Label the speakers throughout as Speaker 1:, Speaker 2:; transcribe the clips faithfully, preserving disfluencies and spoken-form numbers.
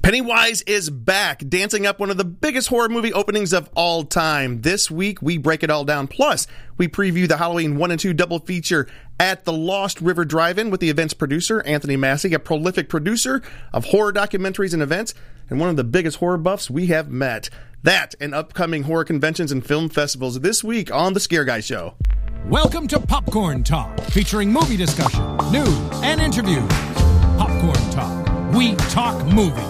Speaker 1: Pennywise is back, dancing up one of the biggest horror movie openings of all time. This week, we break it all down. Plus, we preview the Halloween one and two double feature at the Lost River Drive-In with the event's producer, Anthony Massey, a prolific producer of horror documentaries and events, and one of the biggest horror buffs we have met. That and upcoming horror conventions and film festivals this week on The Scare Guy Show.
Speaker 2: Welcome to Popcorn Talk, featuring movie discussion, news, and interviews. Popcorn Talk. We talk movie.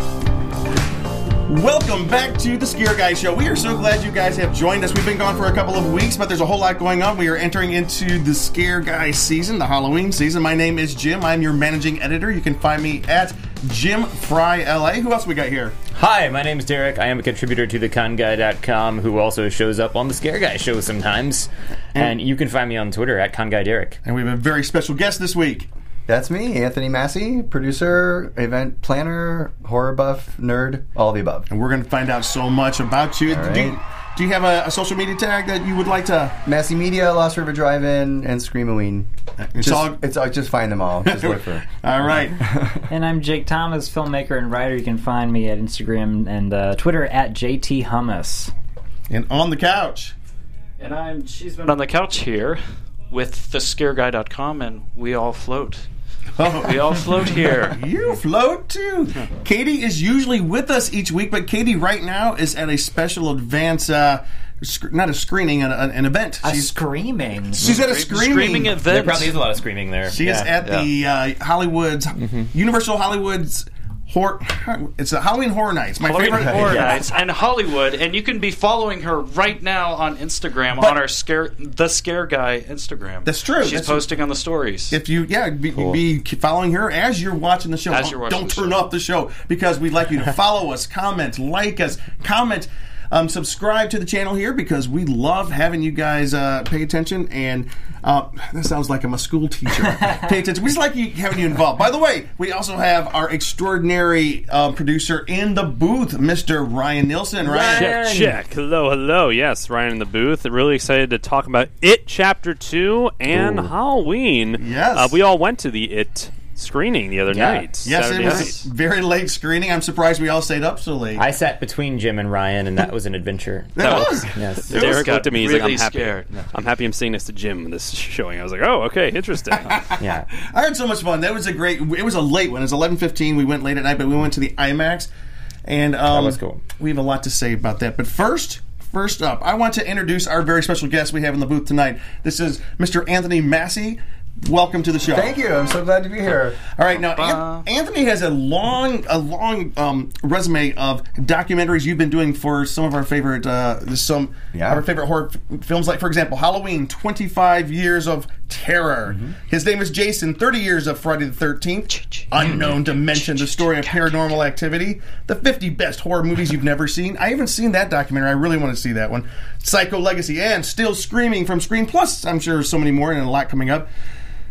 Speaker 1: Welcome back to The Scare Guy Show. We are so glad you guys have joined us. We've been gone for a couple of weeks, but there's a whole lot going on. We are entering into the Scare Guy season, the Halloween season. My name is Jim. I'm your managing editor. You can find me at Jim Fry L A. Who else we got here?
Speaker 3: Hi, my name is Derek. I am a contributor to the con guy dot com who also shows up on the Scare Guy Show sometimes. And, and you can find me on Twitter at ConGuyDerek.
Speaker 1: And we have a very special guest this week.
Speaker 4: That's me, Anthony Massey, producer, event planner, horror buff, nerd, all of the above.
Speaker 1: And we're going to find out so much about you.
Speaker 4: All
Speaker 1: do, you
Speaker 4: right.
Speaker 1: do you have a, a social media tag that you would like to...
Speaker 4: Massey Media, Lost River Drive-In, and Screamoween.
Speaker 1: It's
Speaker 4: just,
Speaker 1: all...
Speaker 4: It's all, just find them all. Just look for.
Speaker 1: All right.
Speaker 5: And I'm Jake Thomas, filmmaker and writer. You can find me at Instagram and uh, Twitter at J T Hummus.
Speaker 1: And on the couch.
Speaker 6: And I'm Cheeseman on the couch here with the scare guy dot com, and we all float.
Speaker 1: Oh.
Speaker 6: We all float here.
Speaker 1: You float too. Katie is usually with us each week, but Katie right now is at a special advance, uh, sc- not a screening, an, an event.
Speaker 5: A
Speaker 1: She's
Speaker 5: screaming.
Speaker 1: She's at a screaming,
Speaker 6: Screaming event.
Speaker 3: There probably is a lot of screaming there.
Speaker 1: She
Speaker 3: yeah.
Speaker 1: is at
Speaker 6: yeah.
Speaker 1: the uh, Hollywood's mm-hmm. Universal Hollywood's horror. It's the Halloween Horror Nights. My
Speaker 6: Halloween
Speaker 1: favorite
Speaker 6: Horror
Speaker 1: yeah.
Speaker 6: Nights and Hollywood, and you can be following her right now on Instagram
Speaker 1: But-
Speaker 6: on our scare the Scare Guy Instagram.
Speaker 1: That's true.
Speaker 6: She's
Speaker 1: That's
Speaker 6: posting on the stories.
Speaker 1: If you, yeah, be,
Speaker 3: Cool.
Speaker 1: be following her as you're watching the show.
Speaker 6: As you're watching
Speaker 1: Don't
Speaker 6: the
Speaker 1: turn
Speaker 6: show.
Speaker 1: off the show because we'd like you to follow us, comment, like us, comment, um, subscribe to the channel here because we love having you guys uh, pay attention. And uh, that sounds like I'm a school teacher. Pay attention. We just like you, having you involved. By the way, we also have our extraordinary uh, producer in the booth, Mister Ryan Nielsen. Ryan.
Speaker 7: Check, check. Hello, hello. Yes, Ryan in the booth. Really excited to talk about It Chapter two and
Speaker 1: Ooh.
Speaker 7: Halloween.
Speaker 1: Yes.
Speaker 7: Uh, we all went to the It screening the other
Speaker 3: Yeah.
Speaker 7: night.
Speaker 1: Yes,
Speaker 7: Saturday
Speaker 1: it was
Speaker 7: night.
Speaker 1: a very late screening. I'm surprised we all stayed up so late.
Speaker 3: I sat between Jim and Ryan, and that was an adventure.
Speaker 1: That was.
Speaker 3: Yes.
Speaker 1: It
Speaker 7: Derek
Speaker 6: got
Speaker 7: looked at me. He's like,
Speaker 6: really
Speaker 7: I'm happy.
Speaker 6: scared.
Speaker 7: I'm happy I'm sitting next to Jim in this showing. I was like, oh, okay, interesting.
Speaker 3: Yeah.
Speaker 1: I had so much fun. That was a great. It was a late one. It was eleven fifteen. We went late at night, but we went to the IMAX, and um,
Speaker 3: That was cool.
Speaker 1: We have a lot to say about that. But first, first up, I want to introduce our very special guest we have in the booth tonight. This is Mister Anthony Massey. Welcome to the show.
Speaker 4: Thank you. I'm so glad to be here.
Speaker 1: All right, now An- Anthony has a long, a long um, resume of documentaries you've been doing for some of our favorite, uh, some
Speaker 4: Yeah.
Speaker 1: our favorite horror f- films. Like, for example, Halloween, twenty-five years of terror.
Speaker 4: Mm-hmm.
Speaker 1: His name is Jason. thirty years of Friday the thirteenth. Unknown Dimension, the story of paranormal activity. The fifty best horror movies you've never seen. I haven't seen that documentary. I really want to see that one. Psycho Legacy and Still Screaming from Scream. Plus, I'm sure so many more and a lot coming up.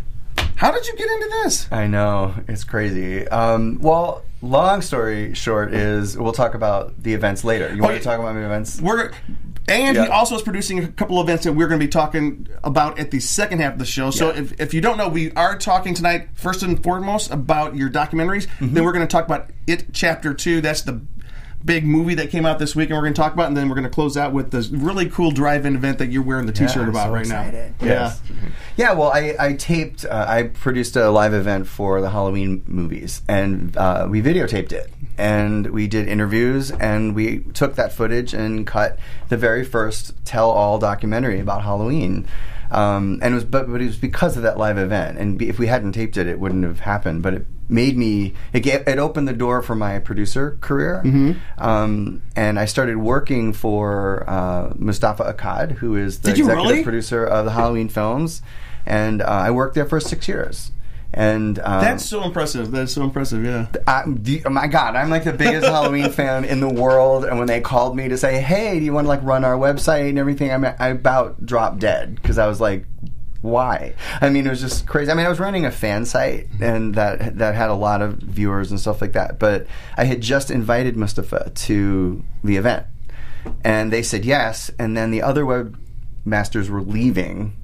Speaker 1: How did you get into this?
Speaker 4: I know. It's crazy. Um, well, long story short is we'll talk about the events later. You
Speaker 1: Oh,
Speaker 4: want
Speaker 1: yeah.
Speaker 4: to talk about my events?
Speaker 1: We're and he
Speaker 4: Yeah.
Speaker 1: also is producing a couple events that we're going to be talking about at the second half of the show. So
Speaker 4: Yeah.
Speaker 1: if, if you don't know, we are talking tonight first and foremost about your documentaries.
Speaker 4: Mm-hmm.
Speaker 1: Then we're going to talk about It Chapter two. That's the big movie that came out this week, and we're going to talk about. And then we're going to close out with this really cool drive-in event that you're wearing the T-shirt
Speaker 4: Yeah, I'm
Speaker 1: about
Speaker 4: so
Speaker 1: right
Speaker 4: excited.
Speaker 1: now.
Speaker 4: Yes. Yeah, well, I, I taped, uh, I produced a live event for the Halloween movies, and uh, we videotaped it. And we did interviews, and we took that footage and cut the very first tell-all documentary about Halloween. Um, and it was, but, but it was because of that live event. And be, if we hadn't taped it, it wouldn't have happened. But it made me, it, gave, it opened the door for my producer career.
Speaker 1: Mm-hmm.
Speaker 4: Um, and I started working for uh, Mustafa Akkad, who is the
Speaker 1: Did you
Speaker 4: executive
Speaker 1: really?
Speaker 4: producer of the Halloween films. And uh, I worked there for six years. And um,
Speaker 1: That's so impressive. That's so impressive, yeah.
Speaker 4: I, the, oh my God, I'm like the biggest Halloween fan in the world. And when they called me to say, "Hey, do you want to like run our website and everything?" I, mean, I about dropped dead because I was like, "Why?" I mean, it was just crazy. I mean, I was running a fan site and that that had a lot of viewers and stuff like that. But I had just invited Mustafa to the event, and they said yes. And then the other webmasters were leaving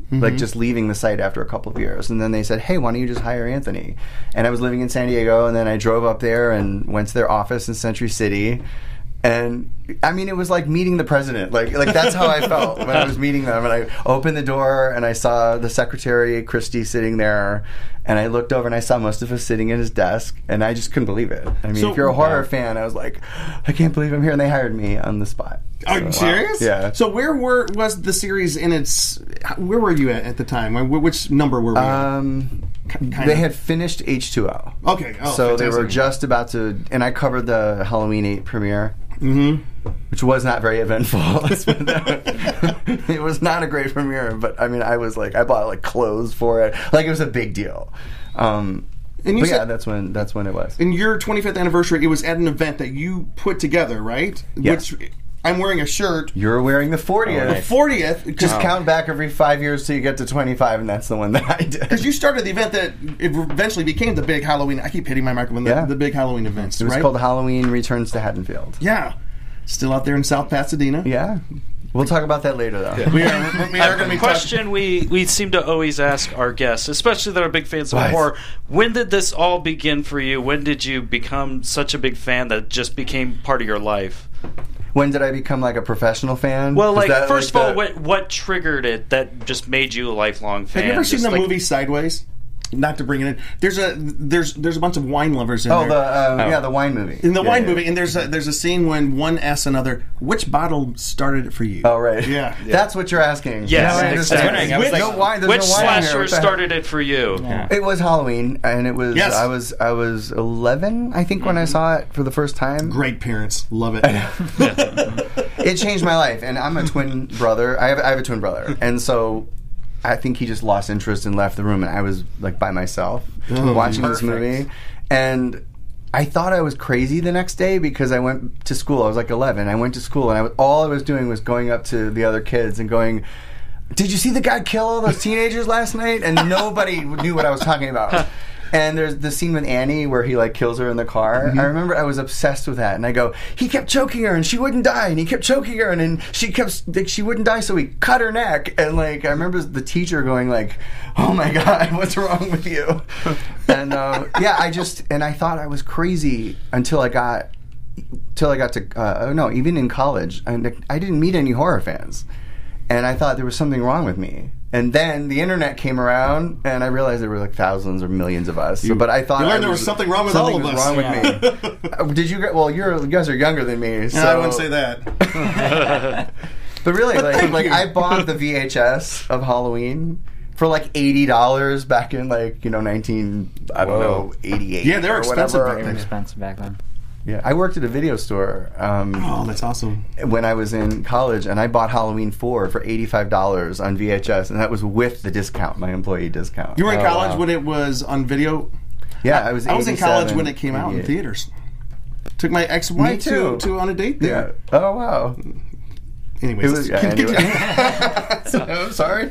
Speaker 4: Mm-hmm. Like just leaving the site after a couple of years. And then they said, hey, why don't you just hire Anthony? And I was living in San Diego, and then I drove up there and went to their office in Century City. And I mean, it was like meeting the president. Like, like that's how I felt when I was meeting them. And I opened the door and I saw the secretary, Christy, sitting there. And I looked over and I saw Mustafa sitting at his desk. And I just couldn't believe it. I mean,
Speaker 1: So-
Speaker 4: if you're a horror fan, I was like, I can't believe I'm here. And they hired me on the spot.
Speaker 1: Are you
Speaker 4: So,
Speaker 1: serious?
Speaker 4: Yeah.
Speaker 1: So where were was the series in its? Where were you at at the time? Wh- Which number were we? at?
Speaker 4: Um,
Speaker 1: Kind
Speaker 4: they
Speaker 1: of.
Speaker 4: had finished H two O.
Speaker 1: Okay. Oh,
Speaker 4: so they were
Speaker 1: fantastic.
Speaker 4: just about to, and I covered the Halloween eight premiere, mm-hmm. which was not very eventful. Let's put it that way. It was not a great premiere, but I mean, I was like, I bought like clothes for it, like it was a big deal. Um,
Speaker 1: And you
Speaker 4: but yeah,
Speaker 1: said-
Speaker 4: that's when that's when it was.
Speaker 1: In your twenty-fifth anniversary, it was at an event that you put together, right?
Speaker 4: Yes.
Speaker 1: Which I'm wearing a shirt.
Speaker 4: You're wearing the fortieth.
Speaker 1: The fortieth.
Speaker 4: Just count back every five years till you get to twenty-five, and that's the one that I did.
Speaker 1: Because you started the event that it eventually became the big Halloween. I keep hitting my microphone. The,
Speaker 4: Yeah.
Speaker 1: the big Halloween events,
Speaker 4: It was
Speaker 1: right?
Speaker 4: called Halloween Returns to Haddonfield.
Speaker 1: Yeah. Still out there in South Pasadena.
Speaker 4: Yeah. We'll talk about that later, though.
Speaker 1: We are, we are going to be
Speaker 6: A question we, we seem to always ask our guests, especially that are big fans of
Speaker 4: Right.
Speaker 6: horror. When did this all begin for you? When did you become such a big fan that it just became part of your life?
Speaker 4: When did I become like a professional fan?
Speaker 6: Well,
Speaker 4: Is
Speaker 6: like,
Speaker 4: that,
Speaker 6: first
Speaker 4: like,
Speaker 6: of all,
Speaker 4: the-
Speaker 6: what what triggered it that just made you a lifelong fan?
Speaker 1: Have you ever seen
Speaker 6: Just
Speaker 1: the
Speaker 6: like-
Speaker 1: movie Sideways? Not to bring it in. There's a there's there's a bunch of wine lovers in
Speaker 4: Oh,
Speaker 1: there.
Speaker 4: the uh,
Speaker 3: Oh.
Speaker 4: yeah, the wine movie.
Speaker 1: in the
Speaker 4: Yeah,
Speaker 1: wine
Speaker 4: yeah.
Speaker 1: movie, and there's a, there's a scene when one asks another, "Which bottle started it for you?"
Speaker 4: Oh, right.
Speaker 1: Yeah.
Speaker 4: That's what you're asking.
Speaker 6: Yes,
Speaker 4: Now I
Speaker 6: exactly.
Speaker 4: understand.
Speaker 3: I was
Speaker 4: Which,
Speaker 3: like,
Speaker 4: no wine, there's
Speaker 6: Which
Speaker 4: no wine here.
Speaker 6: slasher
Speaker 4: What the heck?
Speaker 6: started it for you?
Speaker 3: Yeah.
Speaker 4: It was Halloween, and it was.
Speaker 1: Yes.
Speaker 4: I was. I was eleven, I think, when I saw it for the first time.
Speaker 1: Great parents, love it.
Speaker 4: It changed my life, and I'm a twin brother. I have. I have a twin brother, and so I think he just lost interest and left the room, and I was like by myself
Speaker 1: Oh,
Speaker 4: watching this
Speaker 1: perfect.
Speaker 4: movie, and I thought I was crazy the next day because I went to school. I was like eleven. I went to school, and I was, all I was doing was going up to the other kids and going, "Did you see the guy kill all those teenagers last night?" And nobody knew what I was talking about. And there's the scene with Annie where he like kills her in the car. I remember I was obsessed with that, and I go, he kept choking her and she wouldn't die, and he kept choking her and then she kept like she wouldn't die, so he cut her neck. And like I remember the teacher going like, "Oh my god, what's wrong with you?" And uh, yeah, I just and I thought I was crazy until I got till I got to uh, no, even in college, I, I didn't meet any horror fans, and I thought there was something wrong with me. And then the internet came around, and I realized there were like thousands or millions of us. So, but I thought
Speaker 1: you learned
Speaker 4: I
Speaker 1: there was something wrong with
Speaker 4: something
Speaker 1: all of
Speaker 4: was
Speaker 1: us.
Speaker 4: Wrong with me. Uh, Did you? get- Well, you're you guys are younger than me. So
Speaker 1: No, I wouldn't say that.
Speaker 4: But really, like,
Speaker 1: thank
Speaker 4: like
Speaker 1: you.
Speaker 4: I bought the V H S of Halloween for like eighty dollars back in like you know nineteen I don't
Speaker 3: Whoa.
Speaker 4: know eighty eight.
Speaker 1: Yeah, they were
Speaker 4: or
Speaker 1: expensive
Speaker 4: whatever.
Speaker 1: back then.
Speaker 5: Expensive back then.
Speaker 4: Yeah, I worked at a video store. Um,
Speaker 1: Oh, that's awesome.
Speaker 4: when I was in college, and I bought Halloween four for eighty-five dollars on V H S, and that was with the discount, my employee discount.
Speaker 1: You were in
Speaker 3: Oh,
Speaker 1: college
Speaker 3: wow.
Speaker 1: when it was on video.
Speaker 4: Yeah, I was
Speaker 1: I was in college when it
Speaker 4: eighty-seven,
Speaker 1: came out in
Speaker 4: eighty-eight.
Speaker 1: theaters. Took my ex-wife
Speaker 4: Me too.
Speaker 1: to, to on a date
Speaker 4: Yeah.
Speaker 1: there.
Speaker 4: Oh, wow.
Speaker 1: Anyways,
Speaker 4: It was, yeah,
Speaker 1: con-
Speaker 4: anyway.
Speaker 1: continue.
Speaker 4: So, I'm sorry.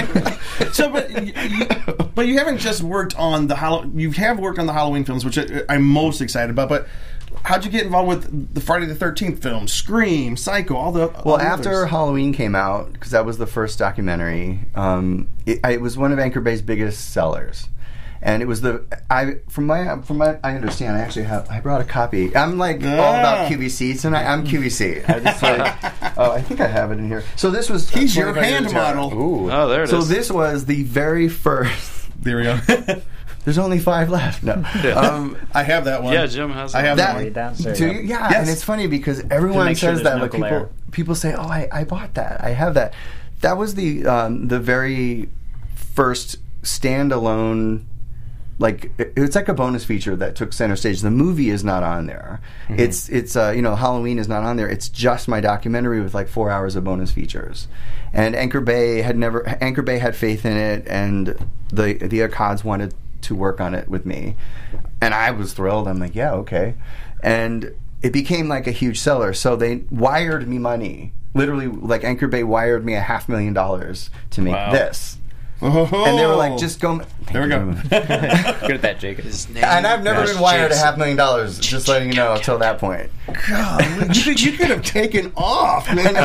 Speaker 1: So, but you, you- but you haven't just worked on the Hall- you have worked on the Halloween films, which I, I'm most excited about. But how'd you get involved with the Friday the thirteenth films, Scream, Psycho, all the all
Speaker 4: Well,
Speaker 1: the
Speaker 4: after
Speaker 1: others?
Speaker 4: Halloween came out, because that was the first documentary, um, it, it was one of Anchor Bay's biggest sellers. And it was the I from my from my I understand I actually have I brought a copy. I'm like all
Speaker 1: Ah.
Speaker 4: about Q V C tonight. I'm Q V C. I just like oh I think I have it in here. So this was
Speaker 1: He's your
Speaker 4: twenty-five
Speaker 1: hand
Speaker 4: years ago.
Speaker 1: model.
Speaker 3: Ooh.
Speaker 6: Oh, there it is.
Speaker 4: So this was the very first.
Speaker 1: There we go.
Speaker 4: There's only five left. No. Um,
Speaker 1: I have that one.
Speaker 6: Yeah, Jim has
Speaker 1: I have
Speaker 4: that,
Speaker 1: that
Speaker 5: Read that. There
Speaker 4: do
Speaker 5: you
Speaker 4: you?
Speaker 5: go.
Speaker 4: Yeah,
Speaker 1: Yes.
Speaker 4: and it's funny because everyone
Speaker 5: make sure
Speaker 4: says
Speaker 5: there's
Speaker 4: that.
Speaker 5: no
Speaker 4: Like people,
Speaker 5: glare.
Speaker 4: people say, "Oh, I, I bought that. I have that." That was the um, the very first standalone. Like it- it's like a bonus feature that took center stage. The movie is not on there. It's it's uh, you know Halloween is not on there. It's just my documentary with like four hours of bonus features. And Anchor Bay had never Anchor Bay had faith in it, and the the Accods wanted to work on it with me, and I was thrilled. I'm like, yeah, okay, and it became like a huge seller. So they wired me money, literally, like Anchor Bay wired me a half million dollars to make
Speaker 3: Wow.
Speaker 4: this.
Speaker 1: Oh.
Speaker 4: And they were like, just go.
Speaker 1: There we go.
Speaker 3: Good at that, Jacob.
Speaker 6: His name
Speaker 4: And I've never
Speaker 6: was
Speaker 4: been wired
Speaker 6: Jason.
Speaker 4: a half million dollars, just letting you know, till that point.
Speaker 1: God, you, you could have taken off, man.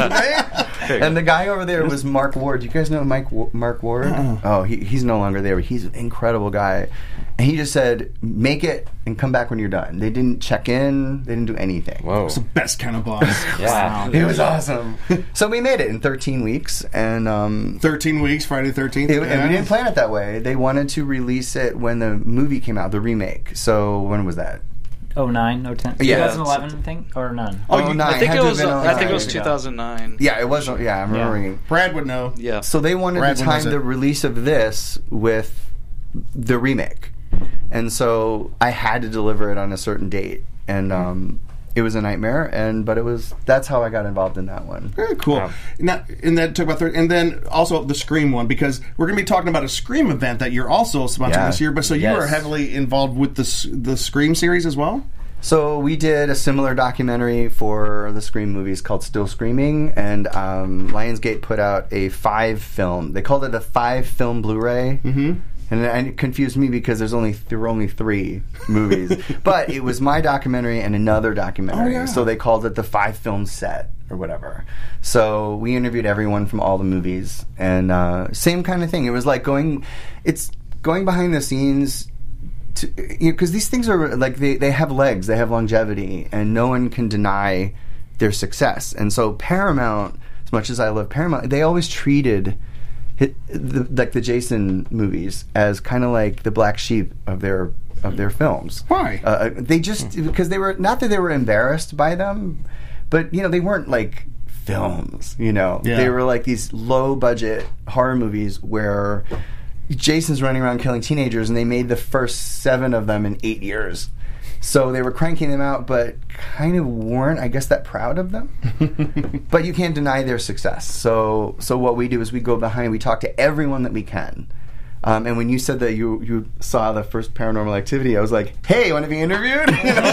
Speaker 4: And the guy over there was Mark Ward. Do you guys know Mike Wa- Mark Ward?
Speaker 1: Uh-uh.
Speaker 4: Oh, he, he's no longer there. But he's an incredible guy. And he just said, make it and come back when you're done. They didn't check in. They didn't do anything.
Speaker 3: Whoa.
Speaker 1: It's the best kind of boss.
Speaker 3: Yeah.
Speaker 4: It was awesome. So we made it in thirteen weeks. And um,
Speaker 1: thirteen weeks, Friday the thirteenth.
Speaker 4: it, and we didn't plan it that way. They wanted to release it when the movie came out, the remake. So when was that?
Speaker 5: oh nine, oh ten
Speaker 4: Yeah.
Speaker 5: twenty eleven, I think, or none.
Speaker 1: Oh,
Speaker 4: Oh,
Speaker 1: you-
Speaker 4: nine.
Speaker 6: I think
Speaker 4: Had
Speaker 6: it
Speaker 4: to
Speaker 6: was.
Speaker 4: have been
Speaker 6: I think it was
Speaker 4: oh nine.
Speaker 6: two thousand nine.
Speaker 4: Yeah, it was. Yeah, I'm remembering.
Speaker 1: Brad would know.
Speaker 6: Yeah.
Speaker 4: So they wanted
Speaker 1: Brad,
Speaker 4: to
Speaker 1: when was
Speaker 4: time
Speaker 1: it?
Speaker 4: the release of this with the remake, and so I had to deliver it on a certain date, and um, it was a nightmare. And but it was that's how I got involved in that one.
Speaker 1: Very cool.
Speaker 3: Wow.
Speaker 1: Now, and that took about thirty, and then also the Scream one, because we're going to be talking about a Scream event that you're also sponsoring
Speaker 4: Yeah.
Speaker 1: this year. But so you
Speaker 3: Yes.
Speaker 1: are heavily involved with the S- the Scream series as well.
Speaker 4: So we did a similar documentary for the Scream movies called Still Screaming, and um, Lionsgate put out a five film. They called it a five film Blu-ray. Mm-hmm. And, and it confused me because there's only there were only three movies, but it was my documentary and another documentary,
Speaker 1: Oh, yeah.
Speaker 4: so they called it the five film set or whatever. So we interviewed everyone from all the movies, and uh, same kind of thing. It was like going, it's going behind the scenes, because you know, these things are like they they have legs, they have longevity, and no one can deny their success. And so Paramount, as much as I love Paramount, they always treated hit, the, like the Jason movies as kind of like the black sheep of their of their films.
Speaker 1: Why?
Speaker 4: Uh, they just because they were not that they were embarrassed by them, but you know they weren't like films. You know,
Speaker 1: Yeah.
Speaker 4: they were like these low budget horror movies where Jason's running around killing teenagers, and they made the first seven of them in eight years. So they were cranking them out, but kind of weren't, I guess, that proud of them. But you can't deny their success. So, so what we do is we go behind. We talk to everyone that we can. Um, and when you said that you you saw the first Paranormal Activity, I was like, "Hey, you want to be interviewed?" You know,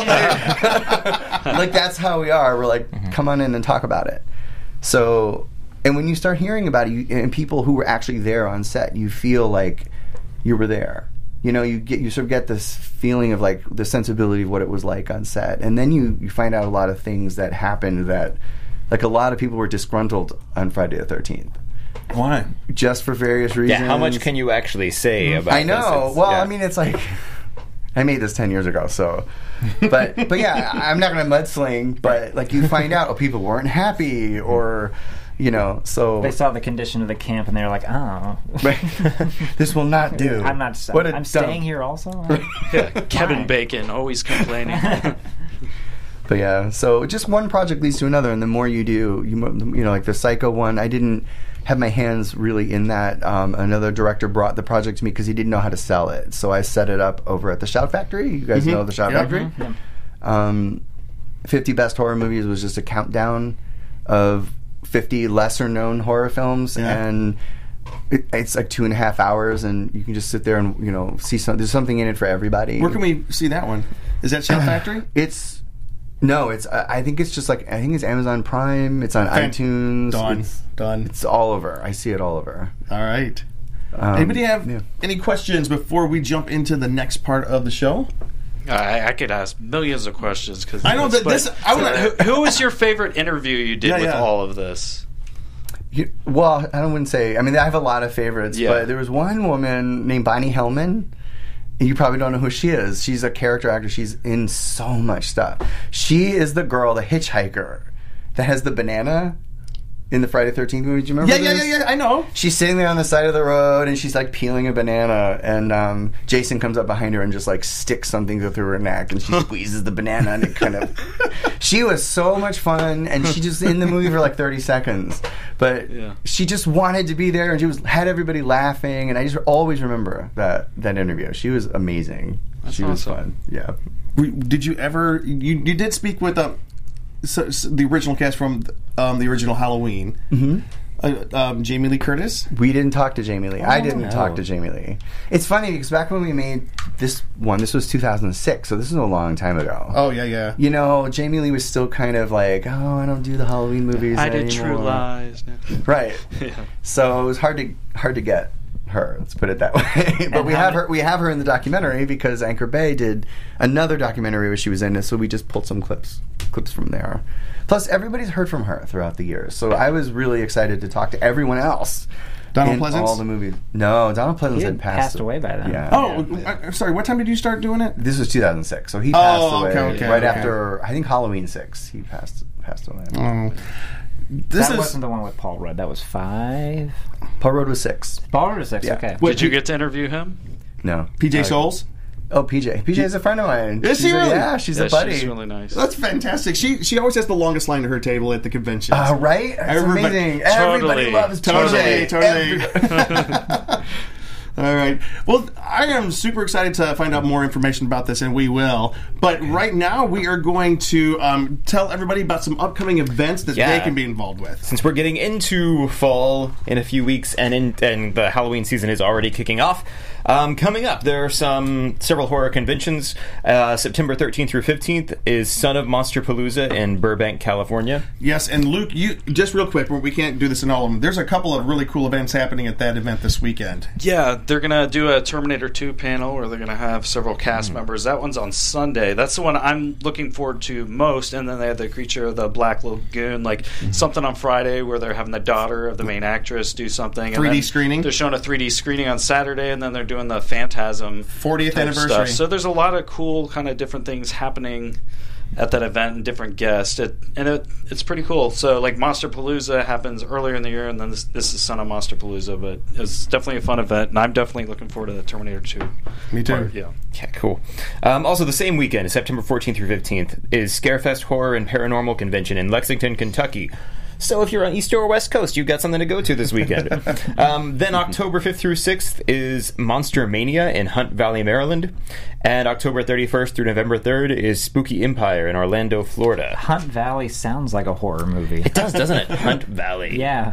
Speaker 4: like, like that's how we are. We're like, "Come on in and talk about it." So, and when you start hearing about it, you, and people who were actually there on set, you feel like you were there. You know, you get you sort of get this feeling of like the sensibility of what it was like on set, and then you you find out a lot of things that happened that, like a lot of people were disgruntled on Friday the thirteenth.
Speaker 1: Why?
Speaker 4: Just for various reasons.
Speaker 3: Yeah, how much can you actually say about
Speaker 4: I know.
Speaker 3: this? It's-
Speaker 4: Well,
Speaker 3: yeah.
Speaker 4: I mean, it's like I made this ten years ago, so. But but yeah, I'm not going to mudsling. But like you find out, oh, people weren't happy, or you know, so
Speaker 5: They saw the condition of the camp and they were like, "Oh,
Speaker 4: this will not do.
Speaker 5: I'm not.
Speaker 4: What a
Speaker 5: I'm
Speaker 4: dump.
Speaker 5: staying here also."
Speaker 6: Yeah, Kevin
Speaker 5: Fine.
Speaker 6: Bacon always complaining.
Speaker 4: But yeah, so just one project leads to another, and the more you do, you mo- you know, like the Psycho one, I didn't have my hands really in that. Um, another director brought the project to me because he didn't know how to sell it, so I set it up over at the Shout Factory. You guys know the Shout
Speaker 1: Yeah.
Speaker 4: Factory. Um, fifty Best Horror Movies was just a countdown of fifty lesser known horror films,
Speaker 1: Yeah.
Speaker 4: and it, it's like two and a half hours, and you can just sit there and you know see some. There's something in it for everybody.
Speaker 1: Where can we see that one? Is that Shout Factory?
Speaker 4: It's no, it's. I I think it's just like I think it's Amazon Prime. It's on
Speaker 1: Fan-
Speaker 4: iTunes.
Speaker 1: Done.
Speaker 4: It's,
Speaker 1: Done.
Speaker 4: it's all over. I see it all over.
Speaker 1: All right.
Speaker 4: Um,
Speaker 1: Anybody have
Speaker 4: yeah.
Speaker 1: any questions before we jump into the next part of the show?
Speaker 6: I, I could ask millions of questions because
Speaker 1: I know that this- I wanna-
Speaker 6: who, who was your favorite interview you did
Speaker 1: Yeah,
Speaker 6: with
Speaker 1: yeah.
Speaker 6: all of this?
Speaker 4: You, well, I wouldn't say. I mean, I have a lot of favorites,
Speaker 6: Yeah.
Speaker 4: but there was one woman named Bonnie Hellman. And you probably don't know who she is. She's a character actor. She's in so much stuff. She is the girl, the hitchhiker, that has the banana in the Friday the thirteenth movie. Do you remember
Speaker 1: Yeah, yeah,
Speaker 4: this?
Speaker 1: yeah, yeah. I know.
Speaker 4: She's sitting there on the side of the road, and she's like peeling a banana, and um, Jason comes up behind her and just like sticks something through her neck, and she squeezes the banana, and it kind of. She was so much fun, and she just in the movie for like thirty seconds, but
Speaker 6: Yeah.
Speaker 4: she just wanted to be there, and she was had everybody laughing, and I just always remember that that interview. She was amazing.
Speaker 6: That's
Speaker 4: she was
Speaker 6: awesome.
Speaker 4: fun. Yeah.
Speaker 1: We- Did you ever? You you did speak with um, so, so the original cast from um, the original Halloween. Mm-hmm. Uh, um, Jamie Lee Curtis.
Speaker 4: We didn't talk to Jamie Lee. I didn't
Speaker 3: no.
Speaker 4: talk to Jamie Lee. It's funny because back when we made this one, this was two thousand six, so this is a long time ago.
Speaker 1: Oh yeah, yeah.
Speaker 4: You know, Jamie Lee was still kind of like, oh, I don't do the Halloween movies
Speaker 6: I did
Speaker 4: anymore.
Speaker 6: True Lies.
Speaker 4: Right.
Speaker 6: Yeah.
Speaker 4: So it was hard to hard to get. her. Let's put it that way. But we have her. We have her in the documentary because Anchor Bay did another documentary where she was in it. So we just pulled some clips clips from there. Plus, everybody's heard from her throughout the years. So I was really excited to talk to everyone else.
Speaker 1: Donald
Speaker 4: in
Speaker 1: Pleasance?
Speaker 4: all the movies. No, Donald Pleasance
Speaker 5: He
Speaker 4: had
Speaker 5: had
Speaker 4: passed,
Speaker 5: passed away by then.
Speaker 4: Yeah.
Speaker 1: Oh,
Speaker 4: yeah.
Speaker 1: uh, sorry. What time did you start doing it?
Speaker 4: This was two thousand six. So he passed
Speaker 1: Oh,
Speaker 4: away
Speaker 1: okay, okay,
Speaker 4: right
Speaker 1: okay.
Speaker 4: after I think Halloween six. He passed passed away.
Speaker 1: Oh. This
Speaker 5: That
Speaker 1: is
Speaker 5: wasn't the one with Paul Rudd. That was five.
Speaker 4: Paul Rudd was six.
Speaker 5: Paul Rudd was six.
Speaker 4: Yeah.
Speaker 5: Okay.
Speaker 1: Wait,
Speaker 6: Did you get to interview him?
Speaker 4: No.
Speaker 1: P J
Speaker 4: Uh,
Speaker 1: Souls.
Speaker 4: Oh, P J. P J's a friend of mine.
Speaker 1: Is
Speaker 4: She's
Speaker 1: she
Speaker 4: a-
Speaker 1: really?
Speaker 4: Yeah, she's
Speaker 6: Yeah,
Speaker 4: a buddy.
Speaker 6: she's really nice.
Speaker 1: That's fantastic. She she always has the longest line to her table at the convention.
Speaker 4: Uh, right? That's
Speaker 1: Everybody-
Speaker 4: amazing.
Speaker 6: Totally.
Speaker 4: Everybody loves
Speaker 1: Totally,
Speaker 4: P J.
Speaker 1: totally.
Speaker 4: Everybody-
Speaker 1: All right. Well, I am super excited to find out more information about this, and we will. But right now, we are going to um, tell everybody about some upcoming events that
Speaker 3: Yeah.
Speaker 1: they can be involved with.
Speaker 3: Since we're getting into fall in a few weeks, and in, and the Halloween season is already kicking off, um, coming up there are some several horror conventions. Uh, September thirteenth through fifteenth is Son of Monsterpalooza in Burbank, California.
Speaker 1: Yes, and Luke, you just real quick, we can't do this in all of them. There's a couple of really cool events happening at that event this weekend.
Speaker 6: Yeah, they're going to do a Terminator two panel where they're going to have several cast members. That one's on Sunday. That's the one I'm looking forward to most. And then they have the Creature of the Black Lagoon, like something on Friday where they're having the daughter of the main actress do something. And
Speaker 1: three D
Speaker 6: then
Speaker 1: screening?
Speaker 6: They're showing a three D screening on Saturday, and then they're doing the Phantasm
Speaker 1: fortieth
Speaker 6: type
Speaker 1: anniversary.
Speaker 6: stuff. So there's a lot of cool kind of different things happening at that event and different guests. It, and it, it's pretty cool. So like Monsterpalooza happens earlier in the year, and then this, this is Son of Monsterpalooza, but it's definitely a fun event, and I'm definitely looking forward to the Terminator two.
Speaker 1: Me too.
Speaker 6: part, yeah.
Speaker 3: Yeah, cool. Um, also, the same weekend, September fourteenth through fifteenth, is Scarefest Horror and Paranormal Convention in Lexington, Kentucky. So if you're on East or West Coast, you've got something to go to this weekend. um, then October fifth through sixth is Monster Mania in Hunt Valley, Maryland. And October thirty-first through November third is Spooky Empire in Orlando, Florida.
Speaker 5: Hunt Valley sounds like a horror movie.
Speaker 3: It does, doesn't it? Hunt Valley.
Speaker 5: Yeah.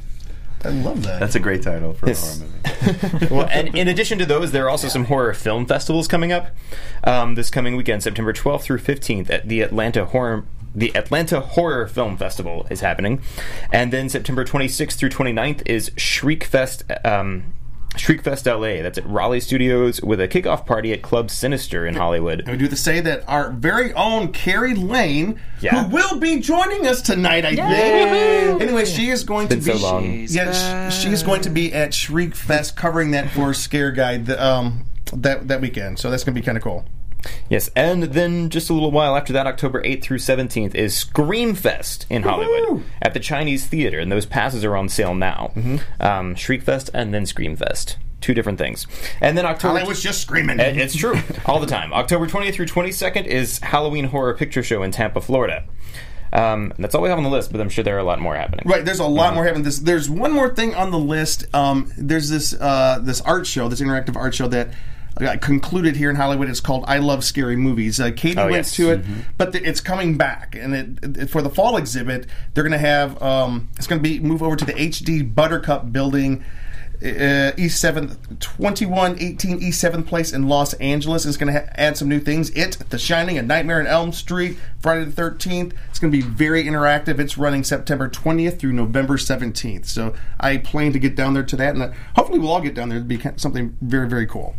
Speaker 1: I love that.
Speaker 4: That's a great title for
Speaker 3: Yes.
Speaker 4: a horror movie.
Speaker 3: Well, and in addition to those, there are also some horror film festivals coming up um, this coming weekend, September twelfth through fifteenth, at the Atlanta Horror. The Atlanta Horror Film Festival is happening, and then September twenty-sixth through twenty-ninth is Shriekfest. Um, Shriekfest L A. That's at Raleigh Studios with a kickoff party at Club Sinister in Hollywood.
Speaker 1: And we do to say that our very own Carrie Lane,
Speaker 3: Yeah.
Speaker 1: who will be joining us tonight, I think. Anyway, she is going
Speaker 3: It's
Speaker 1: to
Speaker 3: been
Speaker 1: be.
Speaker 3: so long.
Speaker 1: Yeah, she, she is going to be at Shriek Fest covering that for Scare Guide the, um, that that weekend. So that's going to be kind of cool.
Speaker 3: Yes, and then just a little while after that, October eighth through seventeenth, is Screamfest in Hollywood
Speaker 1: Woo-hoo!
Speaker 3: at the Chinese Theater, and those passes are on sale now. Um, Shriekfest and then Screamfest. Two different things. And then October...
Speaker 1: I was just screaming.
Speaker 3: It- It's true. All the time. October twentieth through twenty-second is Halloween Horror Picture Show in Tampa, Florida. Um, that's all we have on the list, but I'm sure there are a lot more happening.
Speaker 1: Right, there's a lot more happening. This, there's one more thing on the list. Um, there's this uh, this art show, this interactive art show that got concluded here in Hollywood. It's called I Love Scary Movies. Uh, Katie
Speaker 3: Oh,
Speaker 1: went
Speaker 3: yes.
Speaker 1: to it, but the, it's coming back. And it, it, for the fall exhibit, they're going to have um, it's going to be move over to the H D Buttercup building. Uh, East seventh, twenty-one eighteen East seventh Place in Los Angeles. It's going to ha- add some new things. It, The Shining, A Nightmare on Elm Street, Friday the thirteenth. It's going to be very interactive. It's running September twentieth through November seventeenth. So I plan to get down there to that, and uh, hopefully we'll all get down there. It'll be kind- something very, very cool.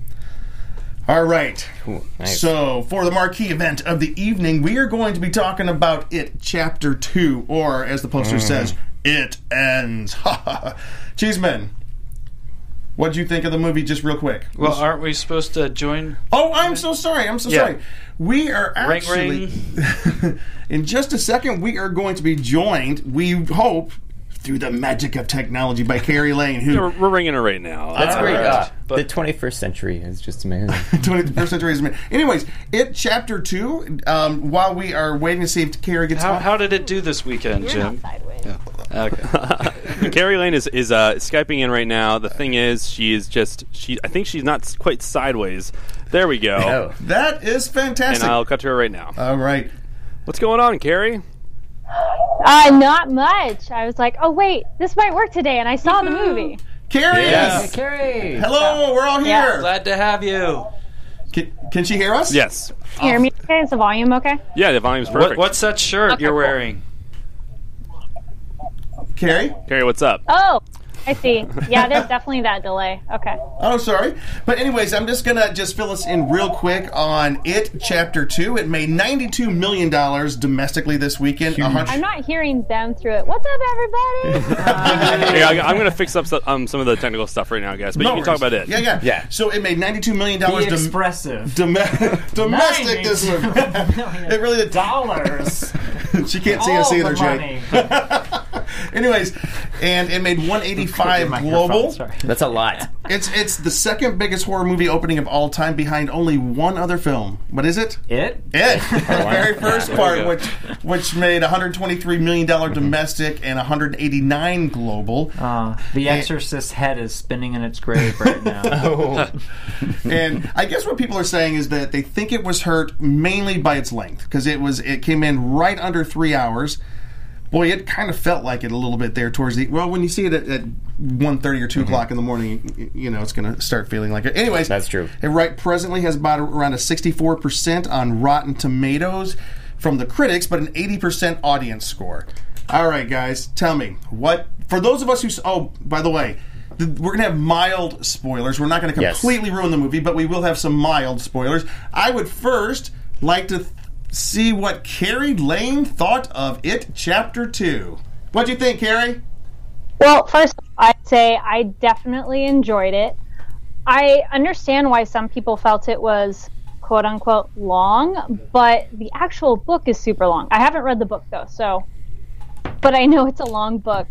Speaker 1: All right.
Speaker 3: Cool. Nice.
Speaker 1: So, for the marquee event of the evening, we are going to be talking about It Chapter two, or as the poster says, It Ends. Cheeseman, what did you think of the movie, just real quick?
Speaker 6: Well, aren't we supposed to join?
Speaker 1: Oh, I'm so sorry. I'm so
Speaker 6: Yeah.
Speaker 1: sorry. We are
Speaker 6: Ring,
Speaker 1: actually, in just a second, we are going to be joined, we hope, through the magic of technology by Carrie Lane, who
Speaker 7: We're, we're ringing her right now.
Speaker 3: That's
Speaker 6: All
Speaker 3: great.
Speaker 6: right.
Speaker 3: Uh,
Speaker 6: But-
Speaker 3: the twenty-first century is just amazing.
Speaker 1: twenty-first century is. Anyways, It Chapter two, um, while we are waiting to see if Carrie gets
Speaker 6: How,
Speaker 1: on.
Speaker 6: how did it do this weekend,
Speaker 8: You're
Speaker 6: Jim?
Speaker 8: not sideways.
Speaker 6: Okay.
Speaker 7: Carrie Lane is is uh, skyping in right now. The thing is, she is just she. I think she's not s- quite sideways. There we go.
Speaker 3: Oh.
Speaker 1: That is
Speaker 7: And
Speaker 1: fantastic.
Speaker 7: I'll cut to her right now.
Speaker 1: All right.
Speaker 7: What's going on, Carrie?
Speaker 8: Uh, not much. I was like, oh wait, this might work today, and I saw the movie.
Speaker 1: Carrie!
Speaker 6: Yeah.
Speaker 5: Carrie!
Speaker 1: Hello, we're all
Speaker 8: Yeah.
Speaker 1: here.
Speaker 6: Glad to have you.
Speaker 1: Can, can she hear us?
Speaker 7: Yes.
Speaker 8: Can you hear me okay? Is the volume okay?
Speaker 7: Yeah, the volume's perfect.
Speaker 6: What, what's that shirt
Speaker 8: Okay,
Speaker 6: you're
Speaker 8: cool.
Speaker 6: wearing?
Speaker 1: Carrie?
Speaker 7: Carrie, what's up?
Speaker 8: Oh, I see. Yeah, there's definitely that delay. Okay.
Speaker 1: Oh, sorry. But anyways, I'm just going to just fill us in real quick on It Chapter two. It made ninety-two million dollars domestically this weekend.
Speaker 8: I'm not hearing them through it. What's up, everybody?
Speaker 7: Hey, I, I'm going to fix up some, um, some of the technical stuff right now, guys. But
Speaker 1: No
Speaker 7: you can talk
Speaker 1: worries.
Speaker 7: about it.
Speaker 1: Yeah, yeah.
Speaker 3: Yeah.
Speaker 1: So it made ninety-two million dollars
Speaker 5: Be
Speaker 1: dom-
Speaker 5: expressive.
Speaker 1: dom- domestic this movie. It really
Speaker 5: Dollars.
Speaker 1: She can't see
Speaker 5: All
Speaker 1: us
Speaker 5: the
Speaker 1: either, Jay.
Speaker 5: money.
Speaker 1: Anyways, and it made one eighty-five global.
Speaker 5: Sorry.
Speaker 3: That's a lot.
Speaker 1: It's it's the second biggest horror movie opening of all time, behind only one other film. What is it?
Speaker 5: It?
Speaker 1: It, the very first
Speaker 7: Yeah, there
Speaker 1: part,
Speaker 7: we go.
Speaker 1: which which made one hundred twenty-three million dollars domestic and one hundred eighty-nine global.
Speaker 5: Uh, the Exorcist's head is spinning in its grave right now.
Speaker 3: Oh.
Speaker 1: And I guess what people are saying is that they think it was hurt mainly by its length, because it was it came in right under three hours. Boy, it kind of felt like it a little bit there towards the... Well, when you see it at, at one thirty or two
Speaker 3: Mm-hmm.
Speaker 1: o'clock in the morning, you, you know, it's going to start feeling like it. Anyways.
Speaker 3: That's true.
Speaker 1: It right presently has about around a sixty-four percent on Rotten Tomatoes from the critics, but an eighty percent audience score. All right, guys, tell me, what... For those of us who... Oh, by the way, the, we're going to have mild spoilers. We're not going to
Speaker 3: Yes.
Speaker 1: completely ruin the movie, but we will have some mild spoilers. I would first like to... Th- see what Carrie Lane thought of It Chapter two. What'd you think, Carrie?
Speaker 8: Well, first, I'd say I definitely enjoyed it. I understand why some people felt it was quote unquote long, but the actual book is super long. I haven't read the book though, so, but I know it's a long book.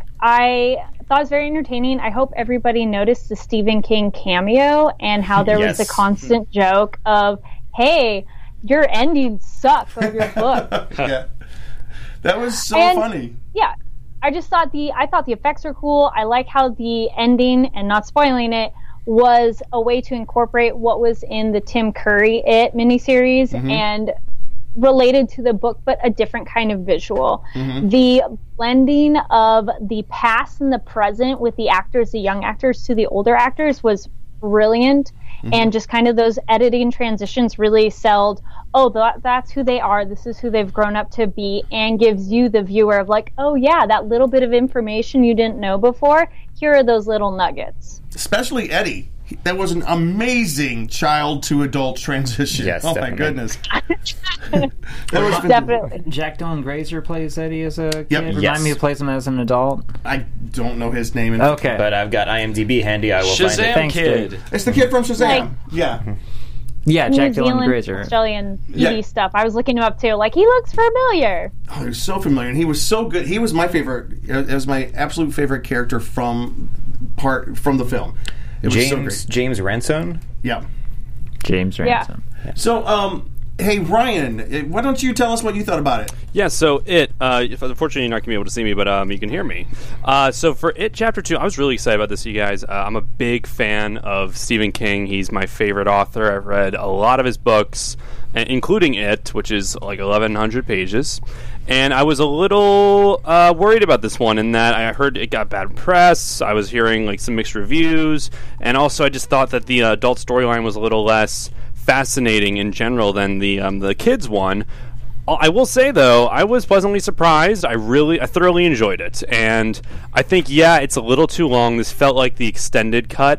Speaker 8: I thought it was very entertaining. I hope everybody noticed the Stephen King cameo and how there
Speaker 3: Yes.
Speaker 8: was the constant joke of, hey, your endings suck of your book.
Speaker 1: Yeah. That was so
Speaker 8: And-
Speaker 1: funny.
Speaker 8: Yeah, I just thought the I thought the effects are cool. I like how the ending, and not spoiling it, was a way to incorporate what was in the Tim Curry It miniseries
Speaker 1: Mm-hmm.
Speaker 8: and related to the book, but a different kind of visual.
Speaker 1: Mm-hmm.
Speaker 8: The blending of the past and the present with the actors, the young actors to the older actors, was brilliant.
Speaker 1: Mm-hmm.
Speaker 8: And just kind of those editing transitions really sold, oh, that, that's who they are, this is who they've grown up to be, and gives you, the viewer, of like, oh yeah, that little bit of information you didn't know before, here are those little nuggets.
Speaker 1: Especially Eddie. He- That was an amazing child to adult transition.
Speaker 3: Yes,
Speaker 1: oh my
Speaker 3: definitely.
Speaker 1: goodness. That was
Speaker 8: Definitely.
Speaker 5: Jack Dylan Grazer plays Eddie as a kid.
Speaker 1: Yep.
Speaker 5: Remind
Speaker 3: Yes.
Speaker 5: me who plays him as an adult.
Speaker 1: I don't know his name.
Speaker 5: Okay.
Speaker 3: But I've got IMDb handy. I will find
Speaker 6: Shazam
Speaker 3: it.
Speaker 5: Thanks,
Speaker 6: Kid.
Speaker 5: Dave.
Speaker 1: It's the kid from Shazam.
Speaker 8: Like-
Speaker 1: yeah.
Speaker 5: yeah,
Speaker 8: New
Speaker 5: Jack Dylan
Speaker 8: Zealand,
Speaker 5: Grazer.
Speaker 8: Australian
Speaker 1: Yeah.
Speaker 8: T V stuff. I was looking him up too. Like, he looks familiar.
Speaker 1: Oh, he was so familiar, and he was so good. He was my favorite. It was my absolute favorite character from part from the film. It was so
Speaker 3: James
Speaker 1: great.
Speaker 3: James Ransone.
Speaker 1: Yeah.
Speaker 5: James
Speaker 8: Yeah.
Speaker 5: Ransom.
Speaker 1: So, um, hey Ryan, eh, why don't you tell us what you thought about it?
Speaker 7: Yeah, so it, uh, if- unfortunately you're not going to be able to see me, but um, you can hear me. Uh, so for It Chapter two, I was really excited about this, you guys. Uh, I'm a big fan of Stephen King. He's my favorite author. I've read a lot of his books, uh, including It, which is like eleven hundred pages. And I was a little uh, worried about this one in that I heard it got bad press. I was hearing like some mixed reviews. And also I just thought that the uh, adult storyline was a little less fascinating in general than the um, the kids one. I will say though, I was pleasantly surprised. I really, I thoroughly enjoyed it, and I think yeah, it's a little too long. This felt like the extended cut,